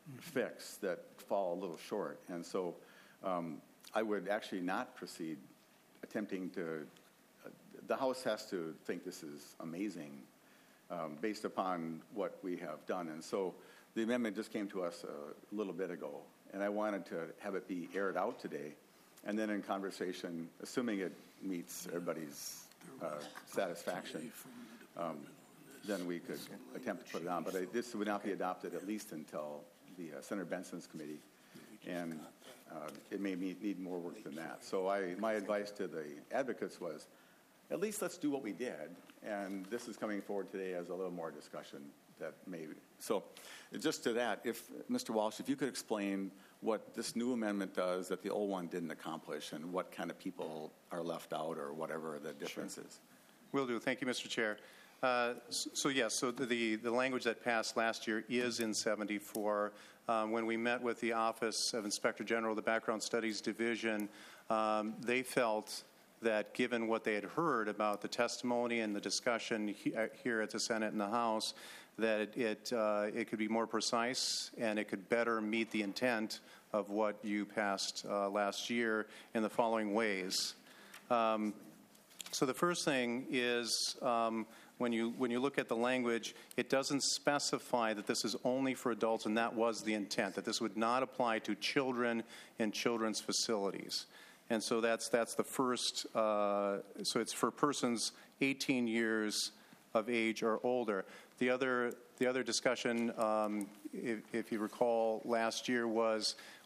fix that fall a little short. And so um, I would actually not proceed attempting to, uh, the House has to think this is amazing um, based upon what we have done. And so the amendment just came to us a little bit ago, and I wanted to have it be aired out today, and then in conversation, assuming it meets everybody's uh, satisfaction, um, then we could attempt to put it on. But I, this would not be adopted at least until the uh, Senator Benson's committee, and uh, it may need, need more work than that. So I, my advice to the advocates was, at least let's do what we did, and this is coming forward today as a little more discussion that may. So just to that, if Mister Walsh, if you could explain what this new amendment does that the old one didn't accomplish, and what kind of people are left out, or whatever the difference Sure. is. Will do. Thank you, Mister Chair. Uh, so, so, yes, so the, the language that passed last year is in seventy-four. Um, when we met with the Office of Inspector General, the Background Studies Division, um, they felt that given what they had heard about the testimony and the discussion he, uh, here at the Senate and the House, that it, uh, it could be more precise and it could better meet the intent of what you passed uh, last year in the following ways. Um, so the first thing is um, when you when you look at the language, it doesn't specify that this is only for adults, and that was the intent, that this would not apply to children in children's facilities. And so that's that's the first. Uh, so it's for persons eighteen years of age or older. The other the other discussion, um, if, if you recall, last year was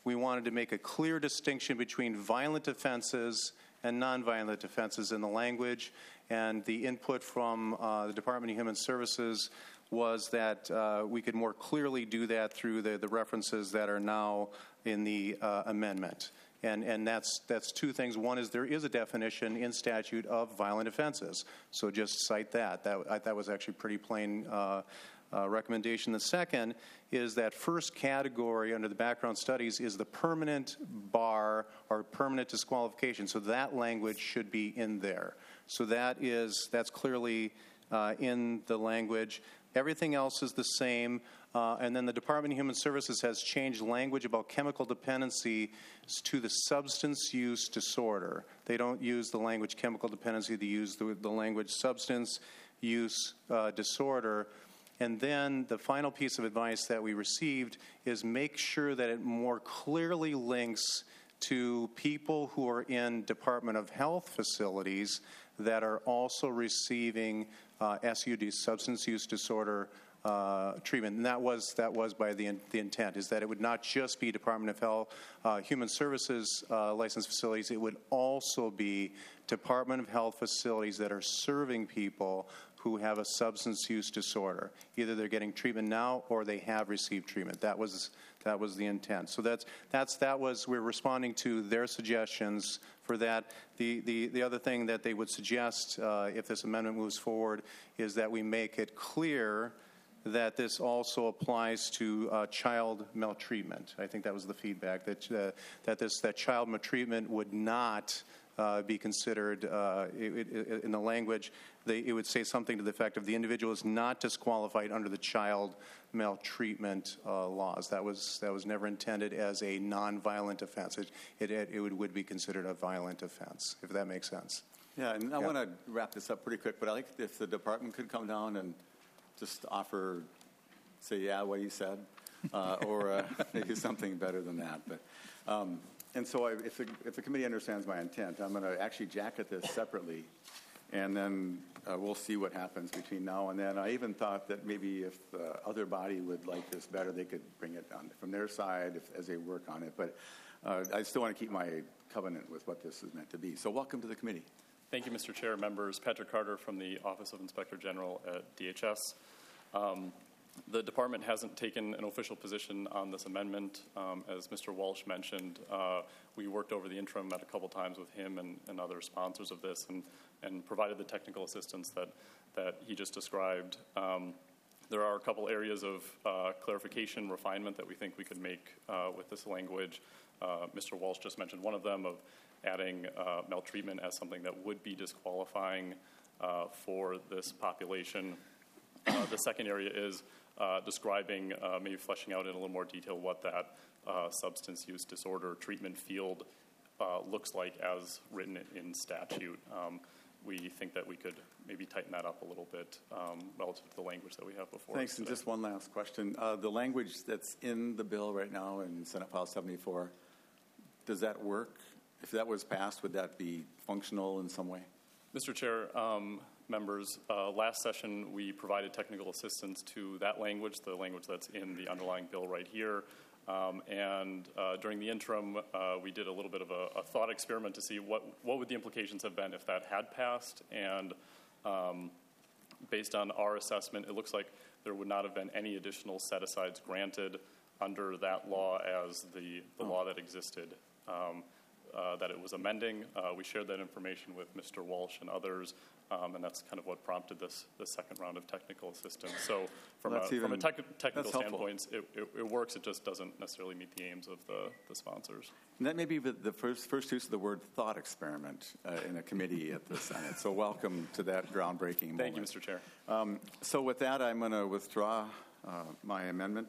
we wanted to make a clear distinction between violent offenses and nonviolent offenses in the language, and the input from uh, the Department of Human Services was that uh, we could more clearly do that through the, the references that are now in the uh, amendment. And, and that's, that's two things. One is there is a definition in statute of violent offenses, so just cite that. That, I, that was actually pretty plain uh, uh, recommendation. The second is that first category under the background studies is the permanent bar or permanent disqualification, so that language should be in there. So that is, that's clearly uh, in the language. Everything else is the same. Uh, and then the Department of Human Services has changed language about chemical dependency to the substance use disorder. They don't use the language chemical dependency, they use the, the language substance use uh, disorder. And then the final piece of advice that we received is make sure that it more clearly links to people who are in Department of Health facilities that are also receiving uh, S U D, substance use disorder uh, treatment. And that was that was by the the intent, is that it would not just be Department of Health, uh, Human Services uh, licensed facilities. It would also be Department of Health facilities that are serving people who have a substance use disorder. Either they're getting treatment now or they have received treatment. That was that was the intent. So that's that's that was we're responding to their suggestions for that. The the the other thing that they would suggest uh, if this amendment moves forward is that we make it clear that this also applies to uh, child maltreatment. I think that was the feedback, that uh, that this that child maltreatment would not uh, be considered uh, it, it, in the language. They, it would say something to the effect of the individual is not disqualified under the child maltreatment uh, laws. That was that was never intended as a nonviolent offense. It it, it would, would be considered a violent offense, if that makes sense. Yeah, and I Yeah. want to wrap this up pretty quick, but I like if the department could come down and just offer, say, yeah, what you said, uh, or uh, maybe something better than that. But um, and so I, if the if the committee understands my intent, I'm going to actually jacket this separately, and then uh, we'll see what happens between now and then. I even thought that maybe if the other body would like this better, they could bring it on from their side if, as they work on it. But uh, I still want to keep my covenant with what this is meant to be. So welcome to the committee. Thank you, Mister Chair, members. Patrick Carter from the Office of Inspector General at D H S. Um, the department hasn't taken an official position on this amendment. Um, as Mister Walsh mentioned, uh, we worked over the interim, met a couple times with him and, and other sponsors of this, and, and provided the technical assistance that, that he just described. Um, there are a couple areas of uh, clarification, refinement that we think we could make uh, with this language. Uh, Mister Walsh just mentioned one of them, of adding uh, maltreatment as something that would be disqualifying uh, for this population. Uh, the second area is uh, describing, uh, maybe fleshing out in a little more detail what that uh, substance use disorder treatment field uh, looks like as written in statute. Um, we think that we could maybe tighten that up a little bit um, relative to the language that we have before. Thanks. And just one last question. Uh, the language that's in the bill right now in Senate File seventy-four, does that work? If that was passed, would that be functional in some way? Mister Chair, um, members, uh, last session we provided technical assistance to that language, the language that's in the underlying bill right here. Um, and uh, during the interim, uh, we did a little bit of a, a thought experiment to see what, what would the implications have been if that had passed. And um, based on our assessment, it looks like there would not have been any additional set-asides granted under that law as the, the oh. law that existed. Um, Uh, that it was amending. Uh, we shared that information with Mister Walsh and others, um, and that's kind of what prompted this the second round of technical assistance. So from well, a, even, from a tec- technical standpoint, it, it, it works. It just doesn't necessarily meet the aims of the, the sponsors. And that may be the first, first use of the word thought experiment uh, in a committee at the Senate. So welcome to that groundbreaking moment. Thank you, Mister Chair. Um, so with that, I'm going to withdraw uh, my amendment.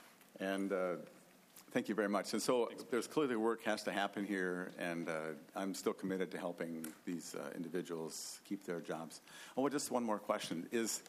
And uh, thank you very much. And so there's clearly work has to happen here, and uh, I'm still committed to helping these uh, individuals keep their jobs. Oh, just one more question. Is,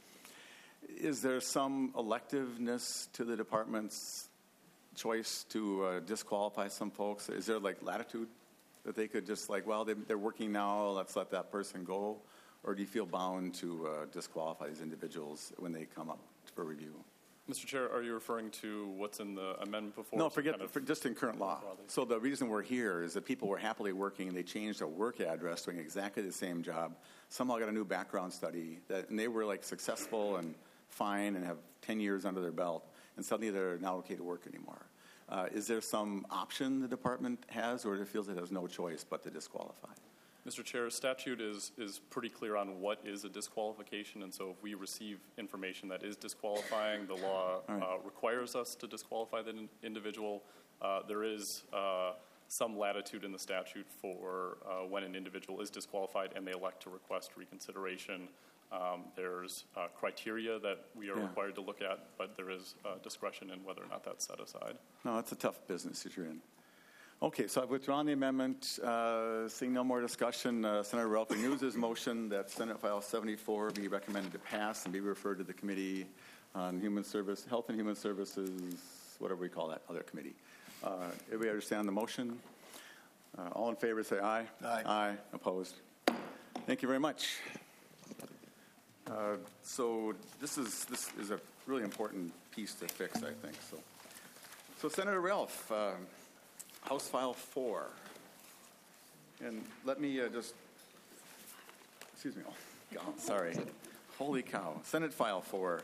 is there some electiveness to the department's choice to uh, disqualify some folks? Is there, like, latitude that they could just, like, well, they, they're working now, let's let that person go? Or do you feel bound to uh, disqualify these individuals when they come up for review? Mister Chair, are you referring to what's in the amendment before? No, us, or forget, kind of for just in current law. broadly? So the reason we're here is that people were happily working, and they changed their work address, doing exactly the same job. Somehow got a new background study, that, and they were like successful and fine and have ten years under their belt, and suddenly they're not okay to work anymore. Uh, is there some option the department has, or it feels it has no choice but to disqualify? Mister Chair, statute is, is pretty clear on what is a disqualification, and so if we receive information that is disqualifying, the law right. uh, requires us to disqualify the in- individual. Uh, there is uh, some latitude in the statute for uh, when an individual is disqualified and they elect to request reconsideration. Um, there's uh, criteria that we are Yeah. required to look at, but there is uh, discretion in whether or not that's set aside. No, it's a tough business that you're in. Okay, so I've withdrawn the amendment. Uh, seeing no more discussion, uh, Senator Ralph renews his motion that Senate File seventy-four be recommended to pass and be referred to the Committee on Human Service, Health and Human Services, whatever we call that other committee. Uh, everybody understand the motion? Uh, all in favor, say aye. Aye. Aye. Opposed? Thank you very much. Uh, so this is this is a really important piece to fix, I think. So, so Senator Ralph. Uh, House File four. And let me uh, just, excuse me, oh, God, sorry. Holy cow. Senate File four.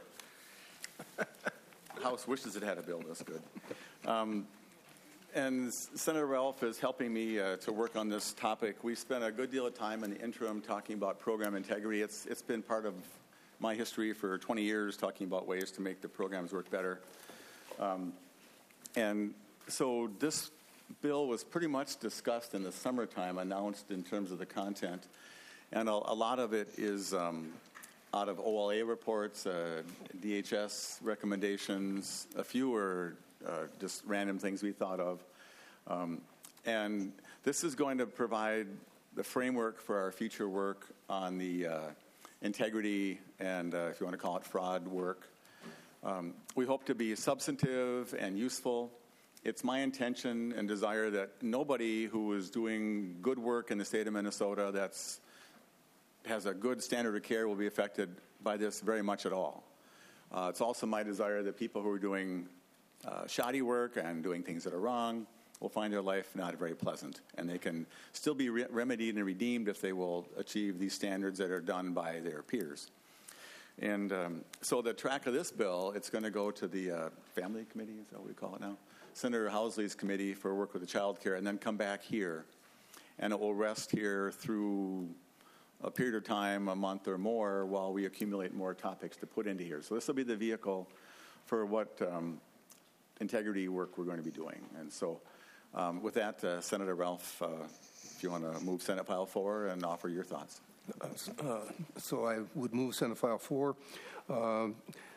House wishes it had a bill this good. Um, and Senator Ralph is helping me uh, to work on this topic. We spent a good deal of time in the interim talking about program integrity. It's It's been part of my history for twenty years, talking about ways to make the programs work better. Um, and so this bill was pretty much discussed in the summertime, announced in terms of the content, and a, a lot of it is um, out of O L A reports, uh, D H S recommendations, a few are uh, just random things we thought of. Um, and this is going to provide the framework for our future work on the uh, integrity and, uh, if you want to call it, fraud work. Um, we hope to be substantive and useful. It's my intention and desire that nobody who is doing good work in the state of Minnesota that's has a good standard of care will be affected by this very much at all. Uh, it's also my desire that people who are doing uh, shoddy work and doing things that are wrong will find their life not very pleasant, and they can still be re- remedied and redeemed if they will achieve these standards that are done by their peers. And um, so the track of this bill, it's going to go to the uh, Family Committee, is that what we call it now? Senator Housley's committee for work with the child care, and then come back here. And it will rest here through a period of time, a month or more, while we accumulate more topics to put into here. So this will be the vehicle for what um, integrity work we're going to be doing. And so um, with that, uh, Senator Ralph, uh, if you want to move Senate File four and offer your thoughts. Uh, so I would move Senate File four. Uh,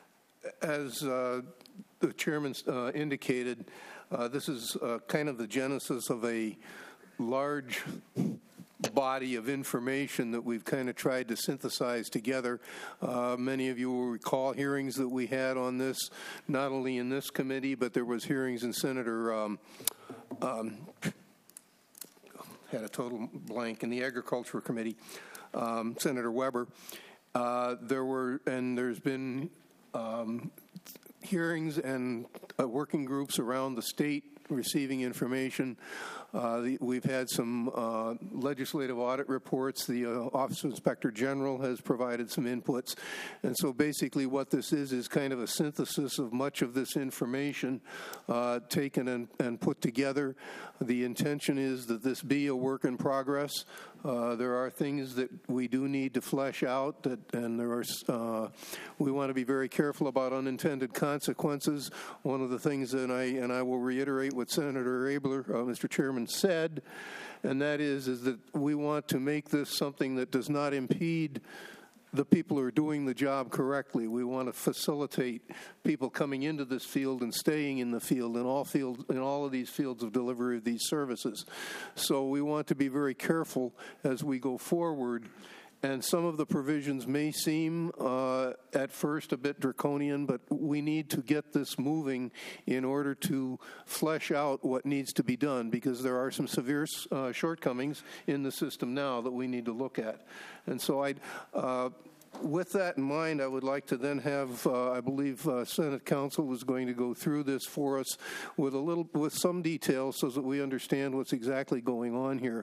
as uh, the chairman uh, indicated, uh, this is uh, kind of the genesis of a large body of information that we've kind of tried to synthesize together. Uh, many of you will recall hearings that we had on this, not only in this committee, but there was hearings in Senator, um, um, had a total blank, in the Agriculture Committee, um, Senator Weber. Uh, there were, and there's been um, hearings and uh, working groups around the state receiving information. Uh, the, we've had some uh, legislative audit reports. The uh, Office of Inspector General has provided some inputs. And so basically what this is is kind of a synthesis of much of this information uh, taken and, and put together. The intention is that this be a work in progress. Uh, there are things that we do need to flesh out, that, and there are. Uh, we want to be very careful about unintended consequences. One of the things, and I and I will reiterate what Senator Abler, uh, Mister Chairman, said, and that is, is that we want to make this something that does not impede the people who are doing the job correctly. We want to facilitate people coming into this field and staying in the field, in all field, in all of these fields of delivery of these services. So we want to be very careful as we go forward. And some of the provisions may seem uh, at first a bit draconian, but we need to get this moving in order to flesh out what needs to be done, because there are some severe uh, shortcomings in the system now that we need to look at. And so I'd, uh, with that in mind, I would like to then have, uh, I believe uh, Senate Council was going to go through this for us with a little, with some detail so that we understand what's exactly going on here.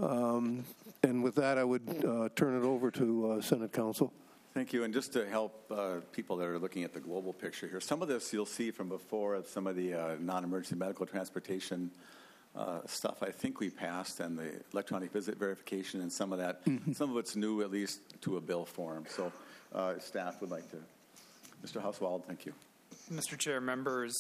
Um, and with that, I would uh, turn it over to uh, Senate Council. Thank you. And just to help uh, people that are looking at the global picture here, some of this you'll see from before, some of the uh, non-emergency medical transportation uh, stuff I think we passed, and the electronic visit verification and some of that. Mm-hmm. Some of it's new, at least to a bill form. So uh, staff would like to. Mister Hauswald, thank you. Mister Chair, members,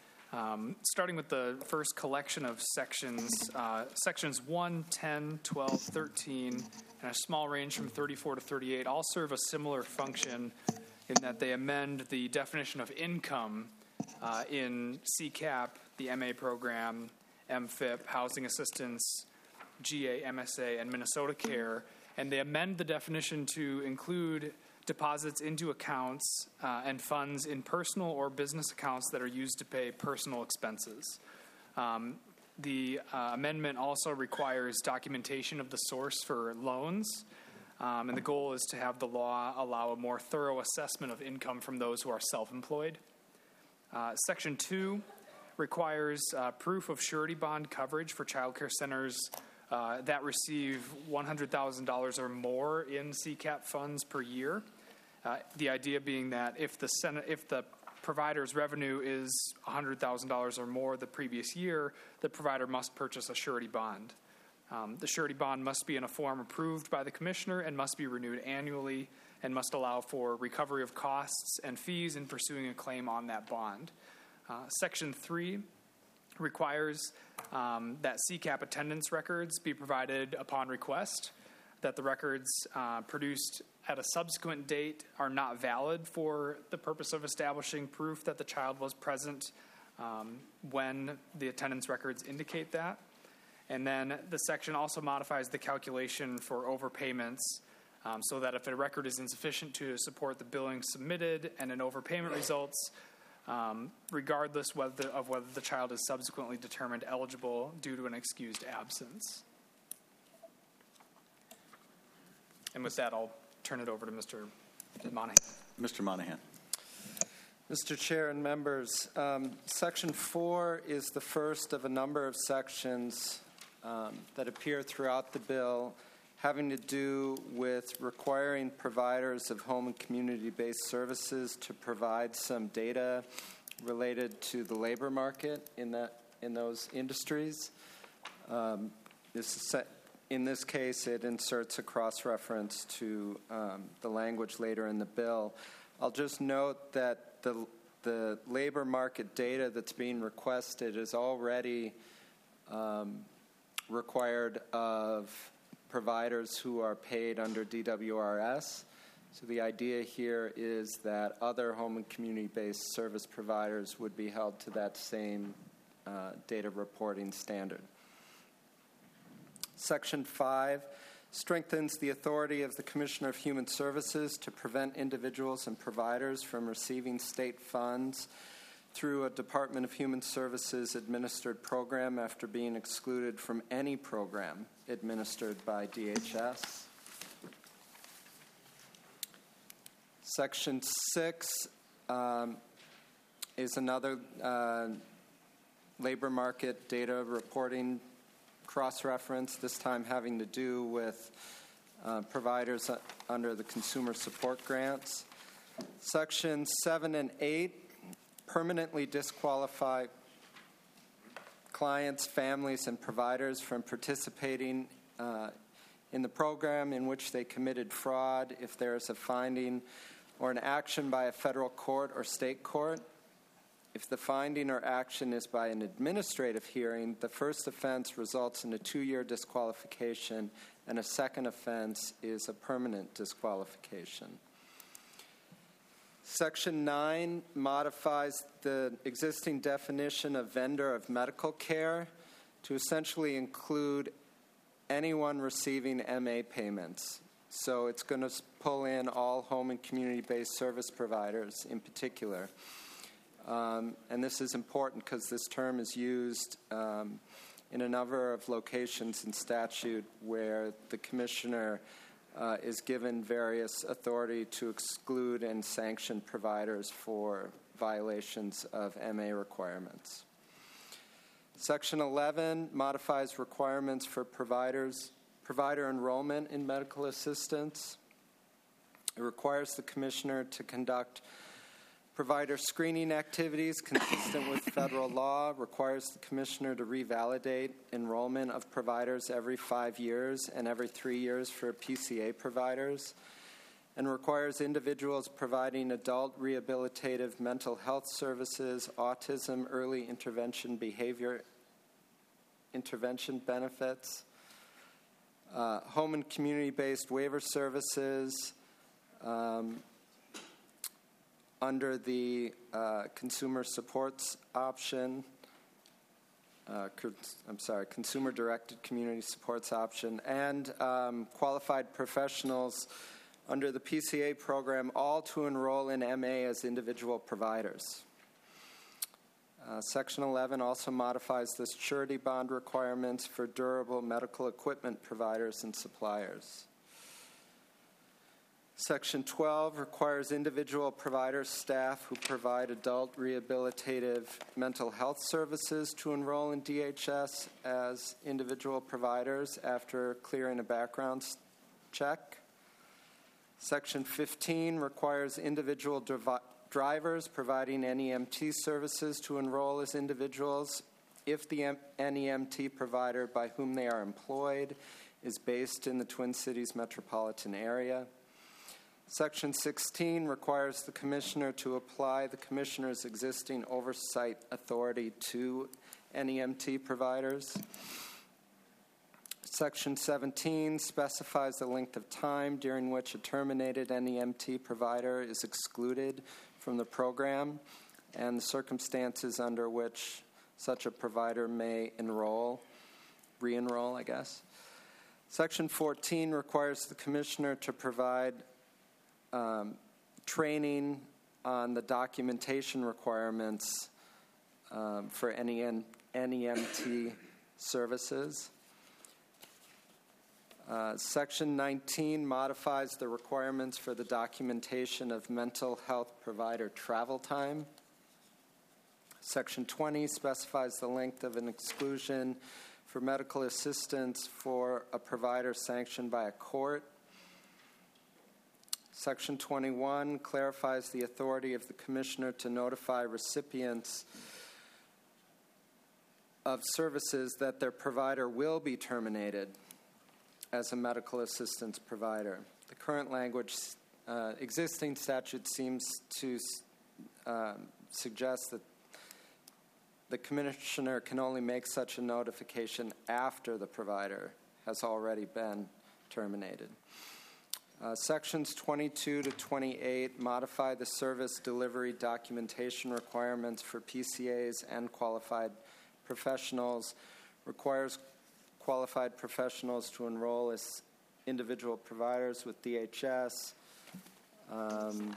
um, starting with the first collection of sections, uh, sections one, ten, twelve, thirteen, and a small range from thirty-four to thirty-eight all serve a similar function in that they amend the definition of income uh, in C CAP, the M A program, M F I P, Housing Assistance, G A, M S A, and Minnesota Care, and they amend the definition to include deposits into accounts uh, and funds in personal or business accounts that are used to pay personal expenses. Um, the uh, amendment also requires documentation of the source for loans, um, and the goal is to have the law allow a more thorough assessment of income from those who are self-employed. Uh, Section two requires uh, proof of surety bond coverage for child care centers uh, that receive one hundred thousand dollars or more in C CAP funds per year. Uh, the idea being that if the Senate, if the provider's revenue is one hundred thousand dollars or more the previous year, the provider must purchase a surety bond. Um, the surety bond must be in a form approved by the commissioner and must be renewed annually and must allow for recovery of costs and fees in pursuing a claim on that bond. Uh, Section three requires um, that C CAP attendance records be provided upon request, that the records uh, produced at a subsequent date are not valid for the purpose of establishing proof that the child was present um, when the attendance records indicate that. And then the section also modifies the calculation for overpayments um, so that if a record is insufficient to support the billing submitted and an overpayment results, um, regardless whether, of whether the child is subsequently determined eligible due to an excused absence. And with that, I'll turn it over to Mister Monahan. Mister Monahan. Mister Chair and members, um, Section four is the first of a number of sections um, that appear throughout the bill having to do with requiring providers of home and community-based services to provide some data related to the labor market in that in those industries. Um, this is set In this case, it inserts a cross-reference to um, the language later in the bill. I'll just note that the the labor market data that's being requested is already um, required of providers who are paid under D W R S. So the idea here is that other home and community-based service providers would be held to that same uh, data reporting standard. Section five strengthens the authority of the Commissioner of Human Services to prevent individuals and providers from receiving state funds through a Department of Human Services administered program after being excluded from any program administered by D H S. Section six um, is another uh, labor market data reporting cross-reference, this time having to do with uh, providers under the consumer support grants. Sections seven and eight permanently disqualify clients, families, and providers from participating uh, in the program in which they committed fraud if there is a finding or an action by a federal court or state court. If the finding or action is by an administrative hearing, the first offense results in a two-year disqualification, and a second offense is a permanent disqualification. Section nine modifies the existing definition of vendor of medical care to essentially include anyone receiving M A payments. So it's going to pull in all home and community-based service providers in particular. Um, and this is important because this term is used um, in a number of locations in statute where the commissioner uh, is given various authority to exclude and sanction providers for violations of M A requirements. Section eleven modifies requirements for providers, provider enrollment in medical assistance. It requires the commissioner to conduct provider screening activities consistent with federal law, requires the commissioner to revalidate enrollment of providers every five years and every three years for P C A providers, and requires individuals providing adult rehabilitative mental health services, autism, early intervention behavior intervention benefits, uh, home and community-based waiver services, um, under the uh, consumer supports option, uh, I'm sorry, consumer-directed community supports option, and um, qualified professionals under the P C A program, all to enroll in M A as individual providers. Uh, Section eleven also modifies the surety bond requirements for durable medical equipment providers and suppliers. Section twelve requires individual provider staff who provide adult rehabilitative mental health services to enroll in D H S as individual providers after clearing a background check. Section fifteen requires individual devi- drivers providing N E M T services to enroll as individuals if the N E M T provider by whom they are employed is based in the Twin Cities metropolitan area. Section sixteen requires the commissioner to apply the commissioner's existing oversight authority to N E M T providers. Section seventeen specifies the length of time during which a terminated N E M T provider is excluded from the program and the circumstances under which such a provider may enroll, re-enroll, I guess. Section fourteen requires the commissioner to provide um, training on the documentation requirements um, for N E M T services. Uh, Section nineteen modifies the requirements for the documentation of mental health provider travel time. Section twenty specifies the length of an exclusion for medical assistance for a provider sanctioned by a court. Section twenty-one clarifies the authority of the commissioner to notify recipients of services that their provider will be terminated as a medical assistance provider. The current language, uh, existing statute seems to uh, suggest that the commissioner can only make such a notification after the provider has already been terminated. Uh, sections twenty-two to twenty-eight modify the service delivery documentation requirements for P C As and qualified professionals, requires qualified professionals to enroll as individual providers with D H S, um,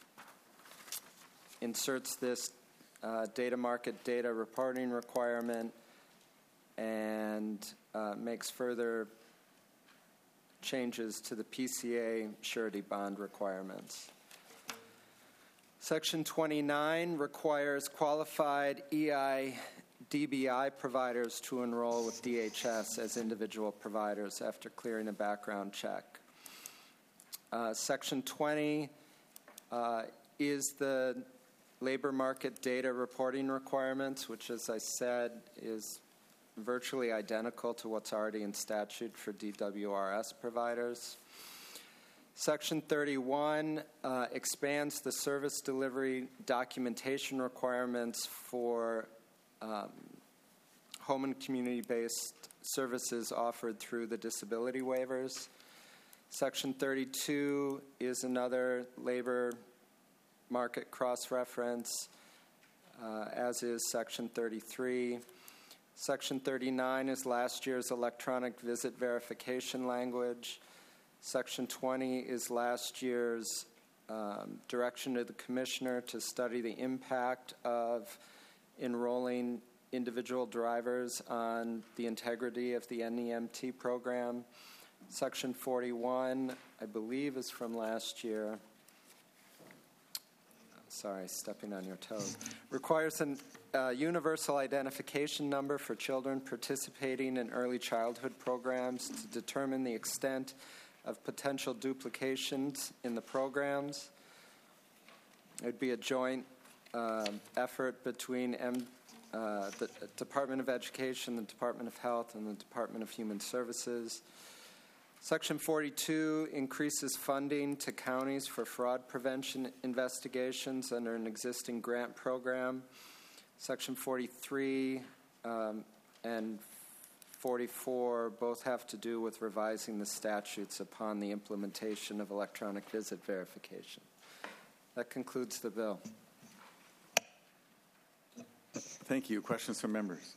inserts this uh, data market data reporting requirement, and uh, makes further changes to the P C A surety bond requirements. Section twenty-nine requires qualified E I D B I providers to enroll with D H S as individual providers after clearing a background check. Uh, Section twenty uh, is the labor market data reporting requirements, which, as I said, is virtually identical to what's already in statute for D W R S providers. Section thirty-one uh, expands the service delivery documentation requirements for um, home and community-based services offered through the disability waivers. Section thirty-two is another labor market cross-reference, uh, as is Section thirty-three. Section thirty-nine is last year's electronic visit verification language. Section twenty is last year's um, direction to the commissioner to study the impact of enrolling individual drivers on the integrity of the N E M T program. Section forty-one, I believe, is from last year. Sorry, stepping on your toes. Requires a uh, universal identification number for children participating in early childhood programs to determine the extent of potential duplications in the programs. It would be a joint uh, effort between M, uh, the Department of Education, the Department of Health, and the Department of Human Services. Section forty-two increases funding to counties for fraud prevention investigations under an existing grant program. Section forty-three um, and forty-four both have to do with revising the statutes upon the implementation of electronic visit verification. That concludes the bill. Thank you. Questions from members?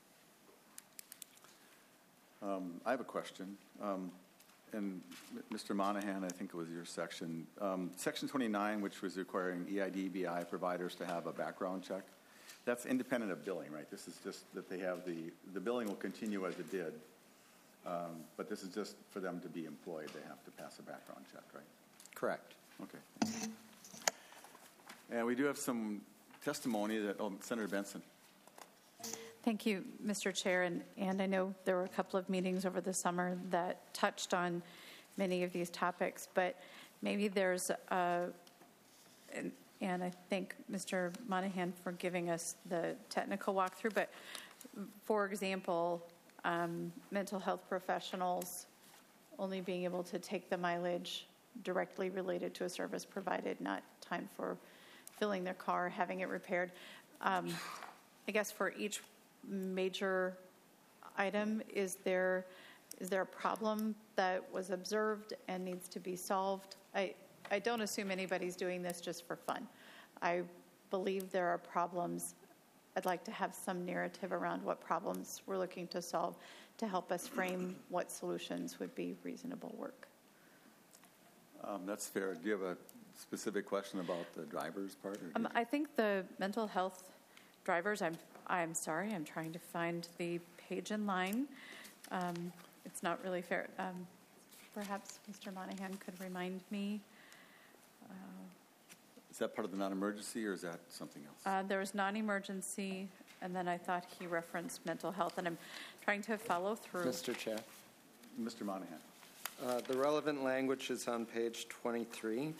Um, I have a question. Um, and Mister Monahan, I think it was your section. Um, section twenty-nine, which was requiring E I D B I providers to have a background check, that's independent of billing, right? This is just that they have the, the billing will continue as it did, um, but this is just for them to be employed. They have to pass a background check, right? Correct. Okay. And we do have some testimony that, oh, Senator Benson. Thank you, Mister Chair. And, and I know there were a couple of meetings over the summer that touched on many of these topics, but maybe there's a, and, and I thank Mister Monahan for giving us the technical walkthrough, but for example, um, mental health professionals only being able to take the mileage directly related to a service provided, not time for filling their car, having it repaired. Um, I guess for each major item, is there is there a problem that was observed and needs to be solved? I, I don't assume anybody's doing this just for fun. I believe there are problems. I'd like to have some narrative around what problems we're looking to solve to help us frame what solutions would be reasonable work. Um, that's fair. Do you have a specific question about the driver's part? Or Um, I think the mental health drivers, I'm I'm sorry, I'm trying to find the page in line. Um, it's not really fair. Um, perhaps Mister Monahan could remind me. Uh, is that part of the non-emergency, or is that something else? uh, there was non-emergency, and then I thought he referenced mental health, and I'm trying to follow through. Mister Chair. Mister Monahan. Uh, the relevant language is on page twenty-three.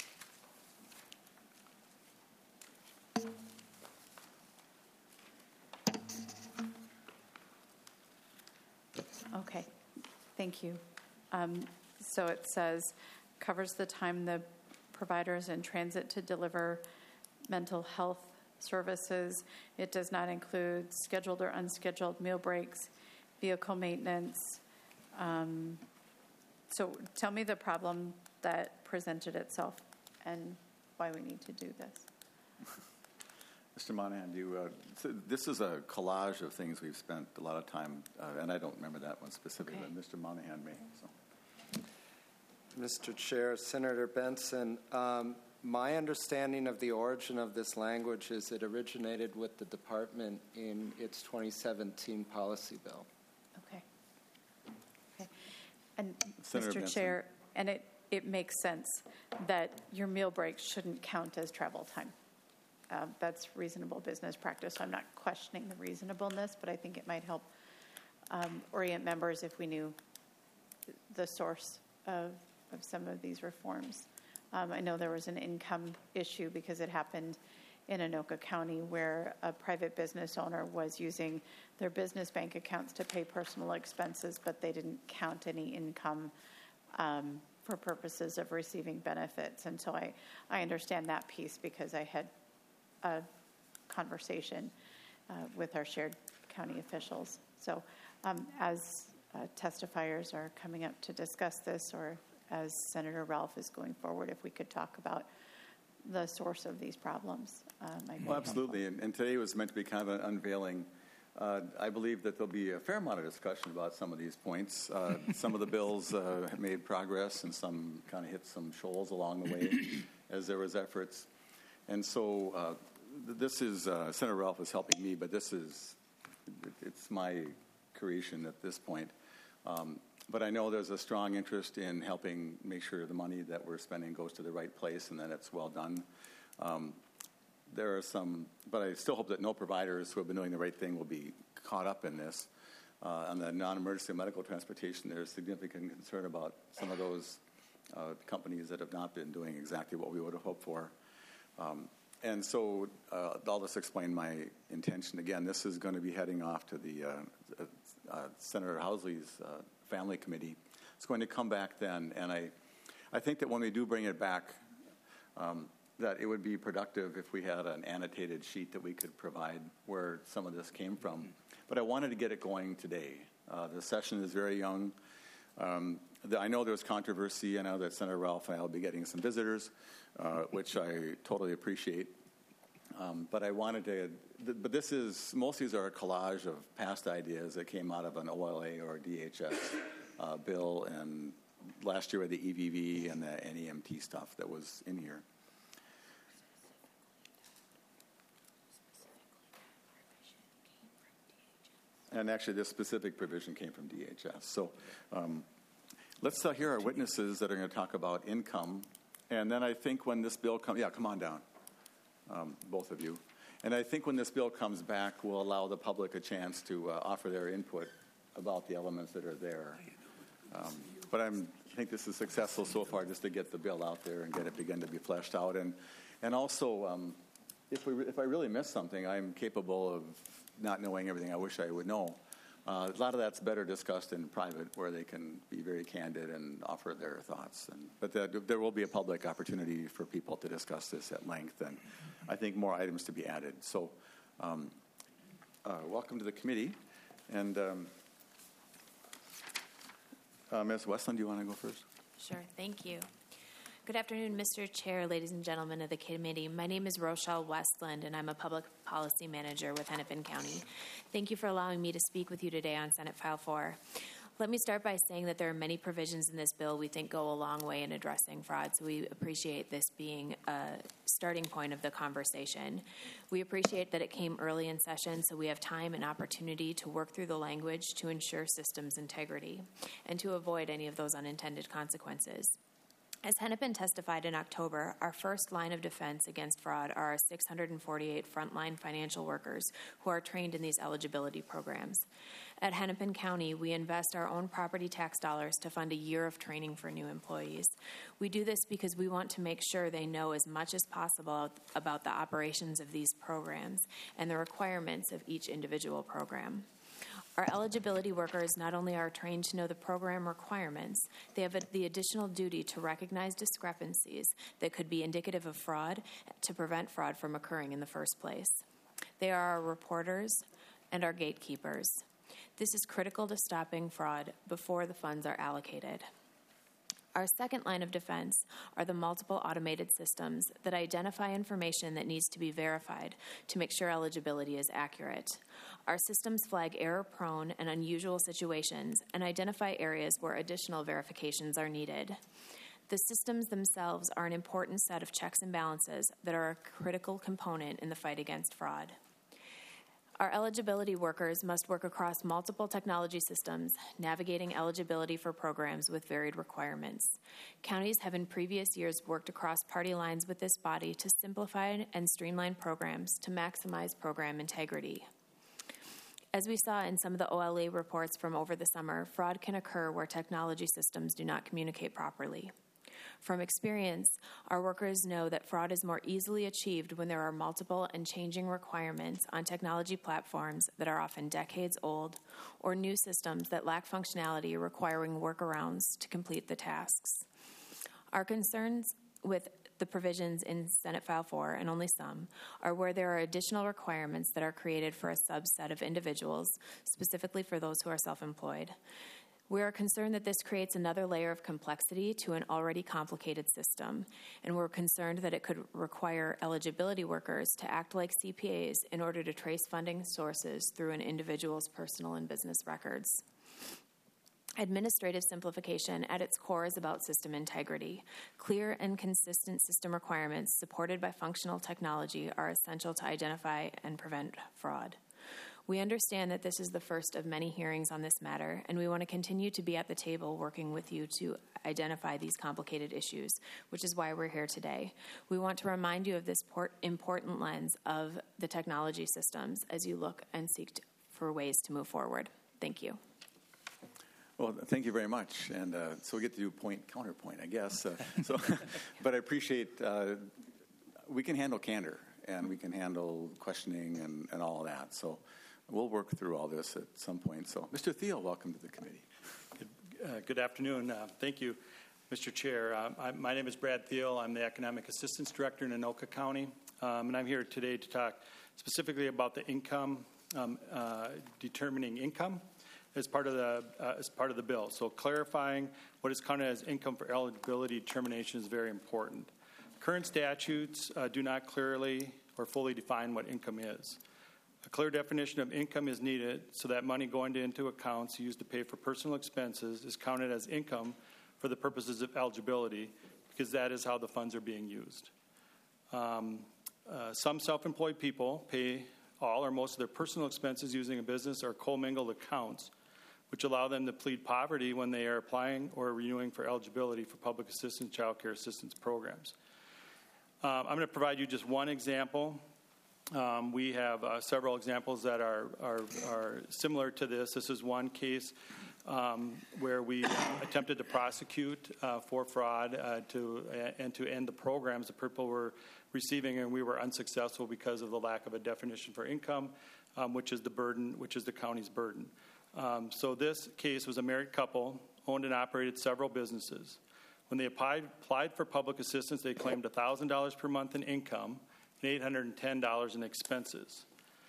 Okay, thank you. Um, so it says, covers the time the provider is in transit to deliver mental health services. It does not include scheduled or unscheduled meal breaks, vehicle maintenance. Um, so tell me the problem that presented itself and why we need to do this. Mister Monahan, do you, uh, so this is a collage of things we've spent a lot of time, uh, and I don't remember that one specifically, Okay. but Mister Monahan may. So. Mister Chair, Senator Benson, um, my understanding of the origin of this language is it originated with the department in its twenty seventeen policy bill. Okay. Okay. And Senator Mister Benson. Chair, and it, it makes sense that your meal breaks shouldn't count as travel time. Uh, that's reasonable business practice. So I'm not questioning the reasonableness, but I think it might help um, orient members if we knew the source of, of some of these reforms. Um, I know there was an income issue because it happened in Anoka County where a private business owner was using their business bank accounts to pay personal expenses, but they didn't count any income um, for purposes of receiving benefits. And so I, I understand that piece because I had a conversation uh, with our shared county officials. So um, as uh, testifiers are coming up to discuss this, or as Senator Ralph is going forward, if we could talk about the source of these problems. Um, well, absolutely. And, and today was meant to be kind of an unveiling. Uh, I believe that there'll be a fair amount of discussion about some of these points. Uh, some of the bills uh, have made progress, and some kind of hit some shoals along the way as there was efforts. And so uh, this is, uh, Senator Ralph is helping me, but this is, it's my creation at this point. Um, but I know there's a strong interest in helping make sure the money that we're spending goes to the right place and that it's well done. Um, there are some, but I still hope that no providers who have been doing the right thing will be caught up in this. Uh, on the non-emergency medical transportation, there's significant concern about some of those uh, companies that have not been doing exactly what we would have hoped for. Um, and so uh, I'll just explain my intention again. This is going to be heading off to the uh, uh, Senator Housley's uh, family committee. It's going to come back then, and I, I think that when we do bring it back, um, that it would be productive if we had an annotated sheet that we could provide where some of this came from. But I wanted to get it going today. Uh, the session is very young. Um, the, I know there's controversy. I know that Senator Ralph and I will be getting some visitors, uh, which I totally appreciate. Um, but I wanted to, th- but this is, most of these are a collage of past ideas that came out of an O L A or D H S uh, bill, and last year with the E V V and the N E M T stuff that was in here. And actually, this specific provision came from D H S. So um, let's uh, hear our witnesses that are going to talk about income. And then I think when this bill comes, yeah, come on down, um, both of you. And I think when this bill comes back, we'll allow the public a chance to uh, offer their input about the elements that are there. Um, but I'm, I think this is successful so far just to get the bill out there and get it begin to be fleshed out. And, and also, um, if, we, if I really miss something, I'm capable of not knowing everything I wish I would know. Uh, a lot of that's better discussed in private, where they can be very candid and offer their thoughts. And, but the, there will be a public opportunity for people to discuss this at length, and I think more items to be added. So um, uh, welcome to the committee. And um, uh, Miz Westland, do you want to go first? Sure, thank you. Good afternoon, Mister Chair, ladies and gentlemen of the committee. My name is Rochelle Westland, and I'm a public policy manager with Hennepin County. Thank you for allowing me to speak with you today on Senate File four. Let me start by saying that there are many provisions in this bill we think go a long way in addressing fraud, so we appreciate this being a starting point of the conversation. We appreciate that it came early in session, so we have time and opportunity to work through the language to ensure systems integrity and to avoid any of those unintended consequences. As Hennepin testified in October, our first line of defense against fraud are our six hundred forty-eight frontline financial workers who are trained in these eligibility programs. At Hennepin County, we invest our own property tax dollars to fund a year of training for new employees. We do this because we want to make sure they know as much as possible about the operations of these programs and the requirements of each individual program. Our eligibility workers not only are trained to know the program requirements, they have the additional duty to recognize discrepancies that could be indicative of fraud to prevent fraud from occurring in the first place. They are our reporters and our gatekeepers. This is critical to stopping fraud before the funds are allocated. Our second line of defense are the multiple automated systems that identify information that needs to be verified to make sure eligibility is accurate. Our systems flag error-prone and unusual situations and identify areas where additional verifications are needed. The systems themselves are an important set of checks and balances that are a critical component in the fight against fraud. Our eligibility workers must work across multiple technology systems, navigating eligibility for programs with varied requirements. Counties have in previous years worked across party lines with this body to simplify and streamline programs to maximize program integrity. As we saw in some of the O L A reports from over the summer, fraud can occur where technology systems do not communicate properly. From experience, our workers know that fraud is more easily achieved when there are multiple and changing requirements on technology platforms that are often decades old, or new systems that lack functionality requiring workarounds to complete the tasks. Our concerns with the provisions in Senate File four, and only some, are where there are additional requirements that are created for a subset of individuals, specifically for those who are self-employed. We are concerned that this creates another layer of complexity to an already complicated system, and we're concerned that it could require eligibility workers to act like C P As in order to trace funding sources through an individual's personal and business records. Administrative simplification at its core is about system integrity. Clear and consistent system requirements supported by functional technology are essential to identify and prevent fraud. We understand that this is the first of many hearings on this matter, and we want to continue to be at the table working with you to identify these complicated issues, which is why we're here today. We want to remind you of this port- important lens of the technology systems as you look and seek to, for ways to move forward. Thank you. Well, thank you very much. And uh, so we get to do point counterpoint, I guess. Uh, so, but I appreciate uh, we can handle candor and we can handle questioning and, and all of that. So we'll work through all this at some point. So, Mister Thiel, welcome to the committee. Good, uh, good afternoon. Uh, thank you, Mister Chair. Uh, I, my name is Brad Thiel. I'm the Economic Assistance Director in Anoka County, um, and I'm here today to talk specifically about the income, um, uh, determining income as part of the uh, as part of the bill. So clarifying what is counted as income for eligibility determination is very important. Current statutes uh, do not clearly or fully define what income is. A clear definition of income is needed so that money going into accounts used to pay for personal expenses is counted as income for the purposes of eligibility, because that is how the funds are being used. Um, uh, some self-employed people pay all or most of their personal expenses using a business or commingled accounts, which allow them to plead poverty when they are applying or renewing for eligibility for public assistance, child care assistance programs. Um, I'm going to provide you just one example. Um, we have uh, several examples that are, are, are similar to this. This is one case um, where we attempted to prosecute uh, for fraud uh, to uh, and to end the programs that people were receiving, and we were unsuccessful because of the lack of a definition for income, um, which is the burden, which is the county's burden. Um, so this case was a married couple, owned and operated several businesses. When they applied, applied for public assistance, they claimed one thousand dollars per month in income and eight hundred ten dollars in expenses.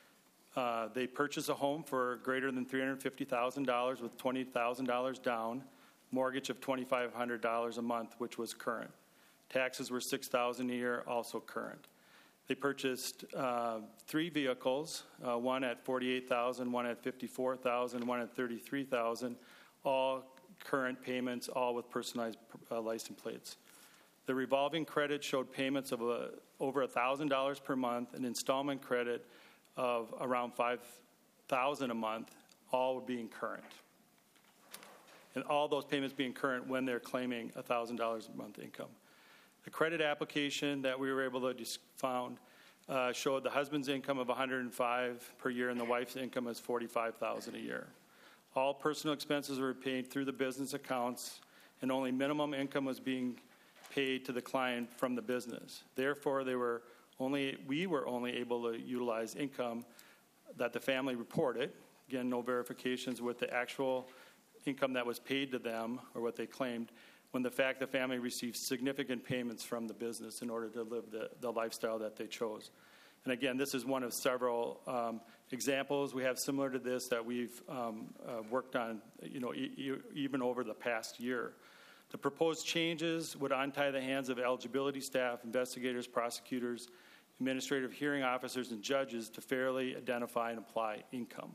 Uh, they purchased a home for greater than three hundred fifty thousand dollars with twenty thousand dollars down, mortgage of two thousand five hundred dollars a month, which was current. Taxes were six thousand dollars a year, also current. They purchased uh, three vehicles, uh, one at forty-eight thousand dollars, one at fifty-four thousand dollars, one at thirty-three thousand dollars, all current payments, all with personalized uh, license plates. The revolving credit showed payments of uh, over one thousand dollars per month, an installment credit of around five thousand dollars a month, all being current. And all those payments being current when they're claiming one thousand dollars a month income. The credit application that we were able to dis- found uh, showed the husband's income of one hundred five thousand dollars per year and the wife's income is forty-five thousand dollars a year. All personal expenses were paid through the business accounts, and only minimum income was being paid to the client from the business. Therefore, they were only we were only able to utilize income that the family reported. Again, no verifications with the actual income that was paid to them or what they claimed, when the fact the family received significant payments from the business in order to live the, the lifestyle that they chose. And again, this is one of several um, examples we have similar to this that we've um, uh, worked on, you know, e- even over the past year. The proposed changes would untie the hands of eligibility staff, investigators, prosecutors, administrative hearing officers, and judges to fairly identify and apply income.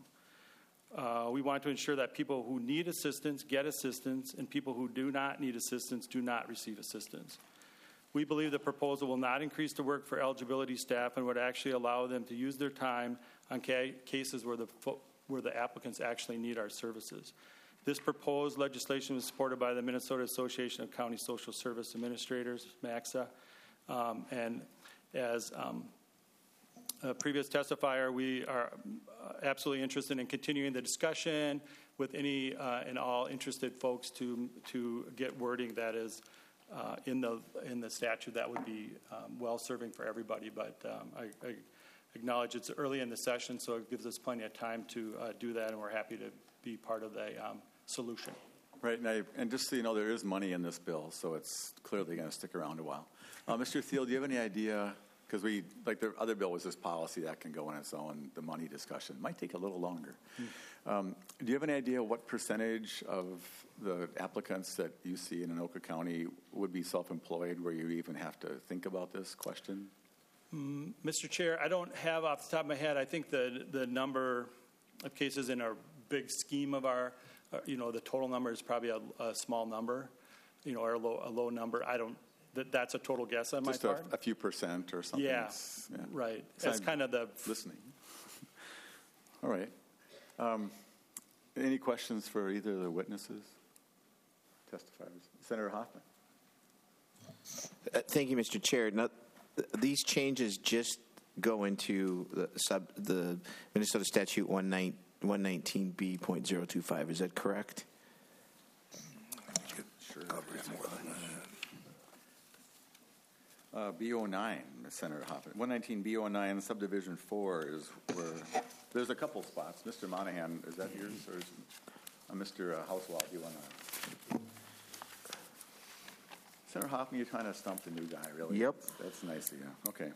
Uh, we want to ensure that people who need assistance get assistance, and people who do not need assistance do not receive assistance. We believe the proposal will not increase the work for eligibility staff and would actually allow them to use their time on ca- cases where the, fo- where the applicants actually need our services. This proposed legislation was supported by the Minnesota Association of County Social Service Administrators, MACSA, um, and as um, a previous testifier, we are absolutely interested in continuing the discussion with any uh, and all interested folks to to get wording that is uh, in the in the statute that would be um, well-serving for everybody. But um, I, I acknowledge it's early in the session, so it gives us plenty of time to uh, do that, and we're happy to be part of the um, solution. Right, and, I, and just so you know, there is money in this bill, so it's clearly going to stick around a while. Uh, Mister Thiel, do you have any idea? Because we, like the other bill was this policy that can go on its own. The money discussion might take a little longer. Mm. Um, do you have any idea what percentage of the applicants that you see in Anoka County would be self-employed, where you even have to think about this question? Mm, Mister Chair, I don't have off the top of my head. I think the the number of cases in our big scheme of our, uh, you know, the total number is probably a, a small number, you know, or a low, a low number. I don't. That, that's a total guess on Just my a, part. a few percent or something. Yeah, yeah. right. So That's I'm kind of the listening. All right. Um, any questions for either of the witnesses, testifiers? Senator Hoffman. Uh, thank you, Mister Chair. Now, th- these changes just go into the, sub, the Minnesota Statute one nineteen B point zero two five. Is that correct? Sure. Uh, B O nine, Senator Hoffman. one nineteen B O nine, subdivision four is where there's a couple spots. Mister Monahan, is that yours, or is uh, Mister Housewell? Do you want to? Senator Hoffman, you kind of stumped the new guy, really. Yep. That's, that's nice of you. Okay.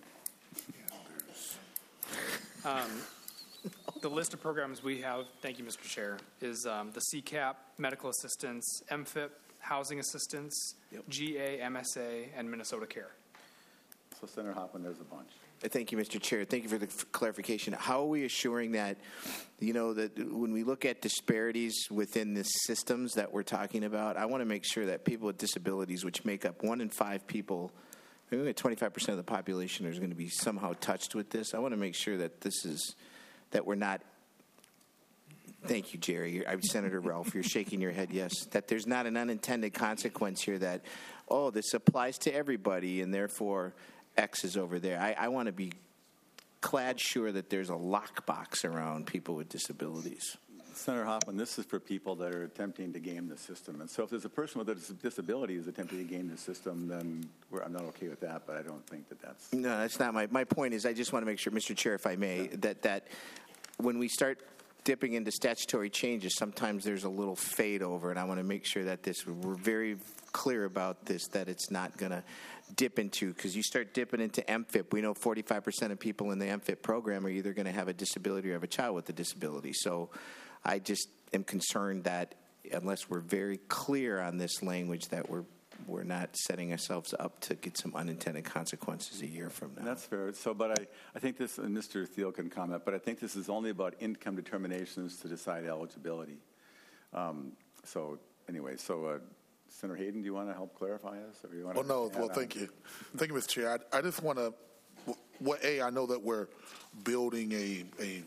Um, the list of programs we have, thank you, Mister Chair, is um, the C CAP, medical assistance, M F I P, housing assistance, yep. G A, M S A, and Minnesota Care. So, Senator Hoffman, there's a bunch. Thank you, Mister Chair. Thank you for the clarification. How are we assuring that, you know, that when we look at disparities within the systems that we're talking about, I want to make sure that people with disabilities, which make up one in five people, maybe twenty-five percent of the population is going to be somehow touched with this. I want to make sure that this is, that we're not, thank you, Jerry. I'm Senator Ralph. You're shaking your head, yes. That there's not an unintended consequence here that, oh, this applies to everybody and therefore X is over there. I, I want to be clad sure that there's a lockbox around people with disabilities. Senator Hoffman, this is for people that are attempting to game the system. And so if there's a person with a disability who's attempting to game the system, then we're, I'm not okay with that, but I don't think that that's... No, that's not my... My point is I just want to make sure, Mister Chair, if I may, yeah. that, that when we start dipping into statutory changes, sometimes there's a little fade over, and I want to make sure that this we're very clear about this, that it's not going to dip into, because you start dipping into M F I P. We know forty-five percent of people in the M F I P program are either going to have a disability or have a child with a disability. So I just am concerned that unless we're very clear on this language, that we're we're not setting ourselves up to get some unintended consequences a year from now. That's fair. So, but I, I think this, and Mister Thiel can comment, but I think this is only about income determinations to decide eligibility. Um, so anyway, so uh, Senator Hayden, do you want to help clarify this? Or you want well, to no, well, thank on? you. Thank you, Mister Chair. I, I just want to, well, A, I know that we're building a, a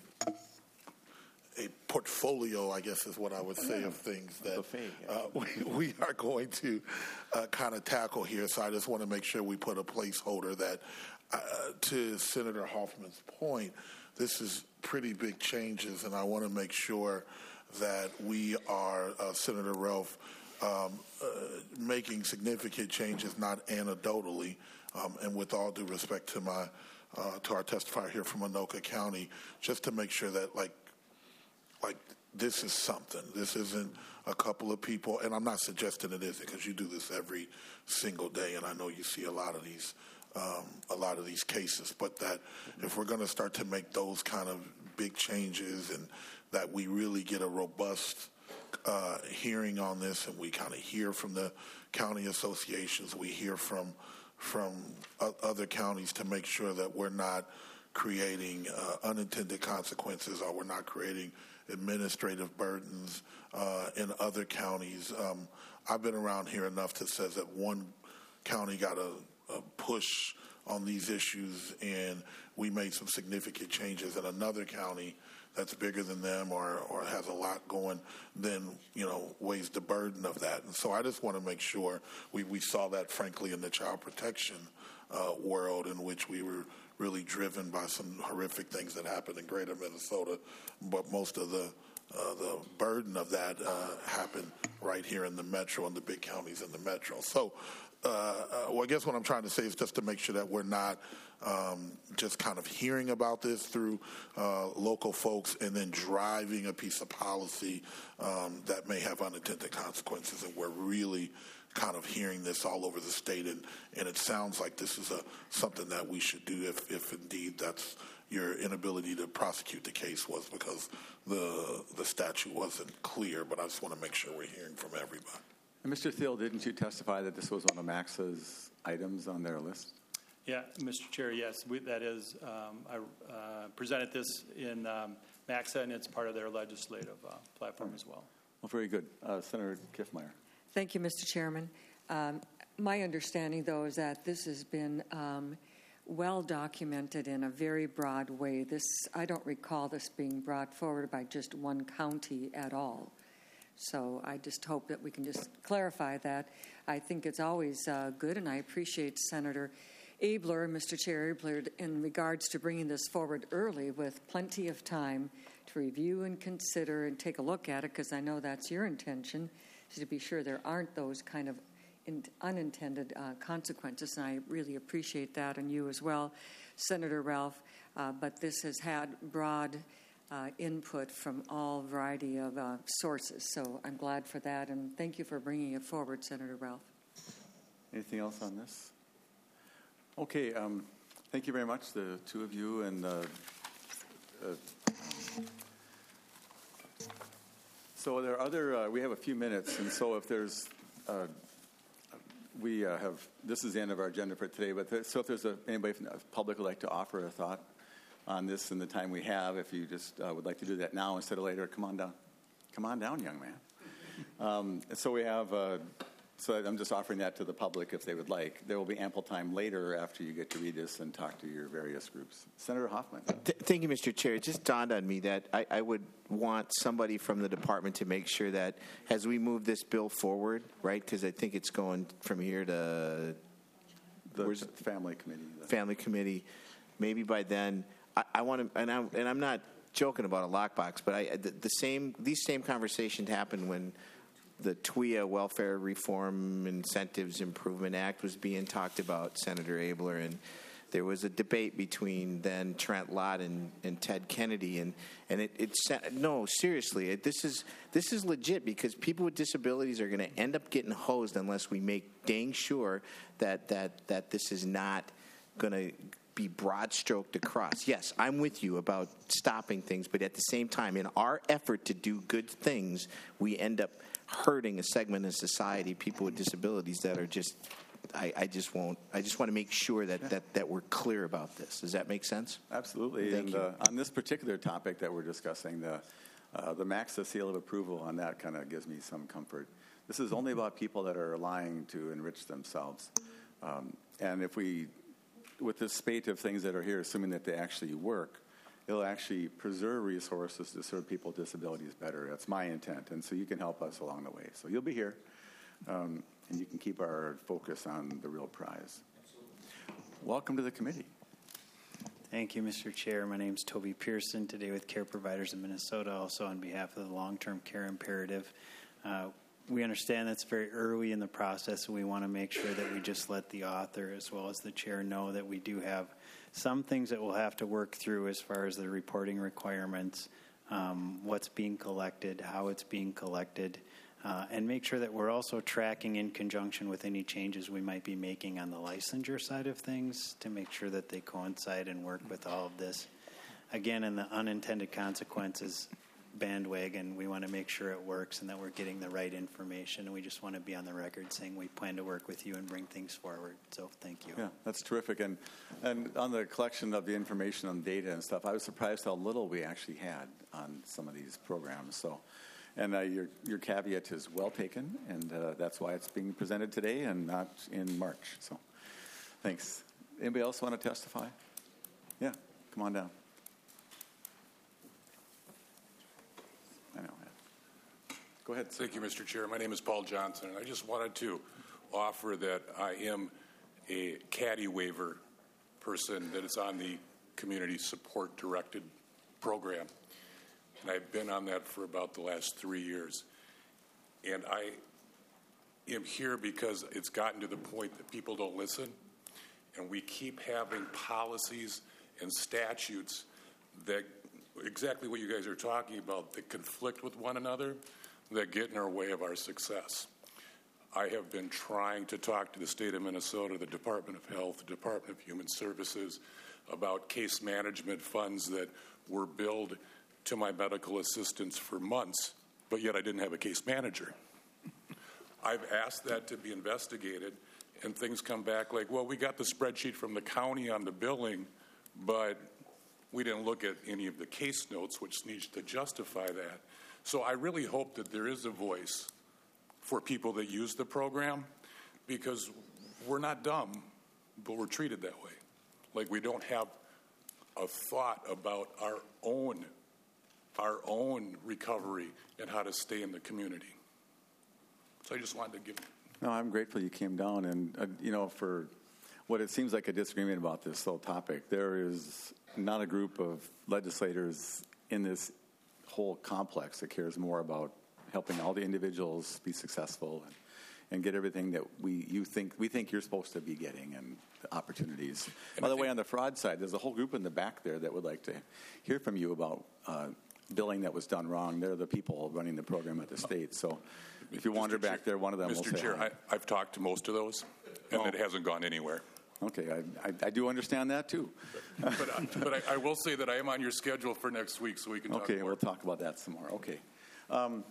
a portfolio, I guess is what I would say, of things that uh, we, we are going to uh, kind of tackle here. So I just want to make sure we put a placeholder that, uh, to Senator Hoffman's point, this is pretty big changes, and I want to make sure that we are, uh, Senator Ralph, um, uh, making significant changes, not anecdotally, um, and with all due respect to my uh, to our testifier here from Anoka County, just to make sure that, like, Like, this is something. This isn't a couple of people, and I'm not suggesting it isn't, because you do this every single day, and I know you see a lot of these, um, a lot of these cases. But that if we're going to start to make those kind of big changes, and that we really get a robust uh, hearing on this, and we kind of hear from the county associations, we hear from from uh, other counties to make sure that we're not creating uh, unintended consequences, or we're not creating administrative burdens uh, in other counties. Um, I've been around here enough to say that one county got a, a push on these issues, and we made some significant changes. In another county that's bigger than them, or, or has a lot going, then, you know, weighs the burden of that. And so I just want to make sure we, we saw that, frankly, in the child protection uh, world, in which we were really driven by some horrific things that happened in greater Minnesota, but most of the uh, the burden of that uh, happened right here in the metro, and the big counties in the metro. So, uh, uh, well, I guess what I'm trying to say is just to make sure that we're not um, just kind of hearing about this through uh, local folks and then driving a piece of policy um, that may have unintended consequences, and we're really kind of hearing this all over the state, and, and it sounds like this is a something that we should do if, if indeed that's your inability to prosecute the case was because the the statute wasn't clear. But I just want to make sure we're hearing from everybody. And Mister Thiel, didn't you testify that this was one of MAXA's items on their list? Yeah, Mister Chair, yes, we, that is. Um, I uh, presented this in um, MAXA, and it's part of their legislative uh, platform as well. Well, very good. Uh, Senator Kiffmeyer. Thank you, Mister Chairman. Um, my understanding, though, is that this has been um, well documented in a very broad way. This, I don't recall this being brought forward by just one county at all. So I just hope that we can just clarify that. I think it's always uh, good, and I appreciate Senator Abeler, Mister Chair Abeler, in regards to bringing this forward early with plenty of time to review and consider and take a look at it, because I know that's your intention, is to be sure there aren't those kind of in unintended uh, consequences, and I really appreciate that, and you as well, Senator Ralph. Uh, but this has had broad uh, input from all variety of uh, sources, so I'm glad for that, and thank you for bringing it forward, Senator Ralph. Anything else on this? Okay, um, thank you very much, the two of you, and uh, uh, so there are other, uh, we have a few minutes, and so if there's uh, We uh, have, this is the end of our agenda for today, but there, so if there's a, anybody from the public would like to offer a thought on this in the time we have, if you just uh, would like to do that now instead of later, come on down. Come on down, young man. Um, so we have, uh, so I'm just offering that to the public if they would like. There will be ample time later after you get to read this and talk to your various groups. Senator Hoffman. Th- thank you, Mister Chair. It just dawned on me that I, I would want somebody from the department to make sure that as we move this bill forward, right, because I think it's going from here to the where's family committee. The family committee. Maybe by then, I, I want to, and I'm, and I'm not joking about a lockbox, but I the, the same these same conversations happened when the T W I A Welfare Reform Incentives Improvement Act was being talked about, Senator Abeler, and there was a debate between then Trent Lott and, and Ted Kennedy, and and it, it no seriously, it, this is this is legit, because people with disabilities are going to end up getting hosed unless we make dang sure that that that this is not going to be broad stroked across. Yes, I'm with you about stopping things, but at the same time, in our effort to do good things, we end up hurting a segment of society, people with disabilities that are just, I, I just won't, I just want to make sure that, that, that we're clear about this. Does that make sense? Absolutely. Thank and you. Uh, on this particular topic that we're discussing, the, uh, the max the seal of approval on that kind of gives me some comfort. This is only about people that are lying to enrich themselves. Um, and if we, with this spate of things that are here, assuming that they actually work, it'll actually preserve resources to serve people with disabilities better. That's my intent, and so you can help us along the way. So you'll be here, um, and you can keep our focus on the real prize. Welcome to the committee. Thank you, Mister Chair. My name is Toby Pearson, today with Care Providers of Minnesota, also on behalf of the Long-Term Care Imperative. Uh, we understand that's very early in the process, and we want to make sure that we just let the author as well as the chair know that we do have some things that we'll have to work through as far as the reporting requirements, um, what's being collected, how it's being collected, uh, and make sure that we're also tracking in conjunction with any changes we might be making on the licensure side of things to make sure that they coincide and work with all of this. Again, in the unintended consequences bandwagon, we want to make sure it works and that we're getting the right information, and we just want to be on the record saying we plan to work with you and bring things forward. So thank you. Yeah, that's terrific. And and on the collection of the information on data and stuff, I was surprised how little we actually had on some of these programs. So, and uh, your your caveat is well taken, and uh, that's why it's being presented today and not in March. So, thanks. Anybody else want to testify? Yeah, come on down. I know. Go ahead. Thank you, Mister Chair. My name is Paul Johnson, and I just wanted to offer that I am a caddy waiver person that is on the Community Support Directed program, and I've been on that for about the last three years. And I am here because it's gotten to the point that people don't listen, and we keep having policies and statutes that exactly what you guys are talking about, that conflict with one another, that get in our way of our success. I have been trying to talk to the state of Minnesota, the Department of Health, the Department of Human Services, about case management funds that were billed to my medical assistants for months, but yet I didn't have a case manager. I've asked that to be investigated, and things come back like, well, we got the spreadsheet from the county on the billing, but we didn't look at any of the case notes, which needs to justify that. So I really hope that there is a voice for people that use the program, because we're not dumb, but we're treated that way. like we don't have a thought about our own, our own recovery and how to stay in the community. So I just wanted to give. No, I'm grateful you came down, and uh, you know, for what it seems like a disagreement about this whole topic, there is not a group of legislators in this whole complex that cares more about helping all the individuals be successful and, and get everything that we you think we think you're supposed to be getting and the opportunities. And By the way, on the fraud side, there's a whole group in the back there that would like to hear from you about uh, billing that was done wrong. They're the people running the program at the state. So if you wander Mister back there, one of them Mister will say Chair, hi. I, I've talked to most of those, and Oh. it hasn't gone anywhere. Okay, I, I, I do understand that too. But, I, but I, I will say that I am on your schedule for next week, so we can talk Okay, more. we'll talk about that some more. Okay. Um,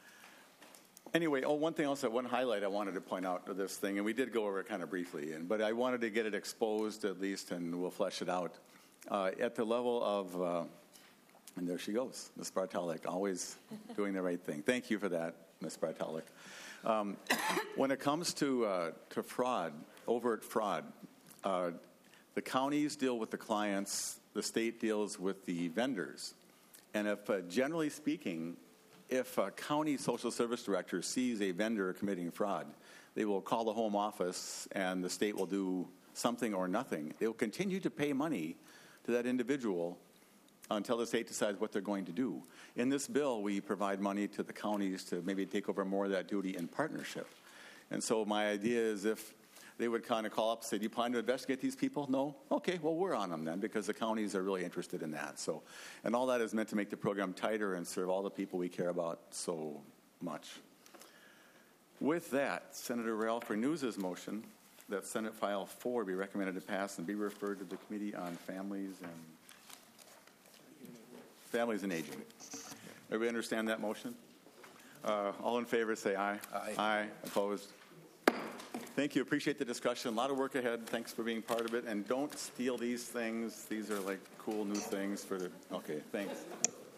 anyway, oh, one thing else, one highlight I wanted to point out to this thing, and we did go over it kind of briefly, and, but I wanted to get it exposed at least, and we'll flesh it out. Uh, at the level of, uh, and there she goes, Miz Bartalik, always doing the right thing. Thank you for that, Miz Bartalik. Um, when it comes to uh, to fraud, overt fraud, uh, the counties deal with the clients, the state deals with the vendors. And if, uh, generally speaking, if a county social service director sees a vendor committing fraud, they will call the home office and the state will do something or nothing. They will continue to pay money to that individual until the state decides what they're going to do. In this bill, we provide money to the counties to maybe take over more of that duty in partnership. And so my idea is if they would kind of call up and say, do you plan to investigate these people? No? Okay, well, we're on them then because the counties are really interested in that. So, and all that is meant to make the program tighter and serve all the people we care about so much. With that, Senator Ralph renews his motion that Senate File four be recommended to pass and be referred to the Committee on Families and Families and Aging. Everybody understand that motion? Uh, all in favor say aye. Aye. Aye. Opposed? Thank you. Appreciate the discussion. A lot of work ahead. Thanks for being part of it. And don't steal these things. These are like cool new things for the. Okay, thanks.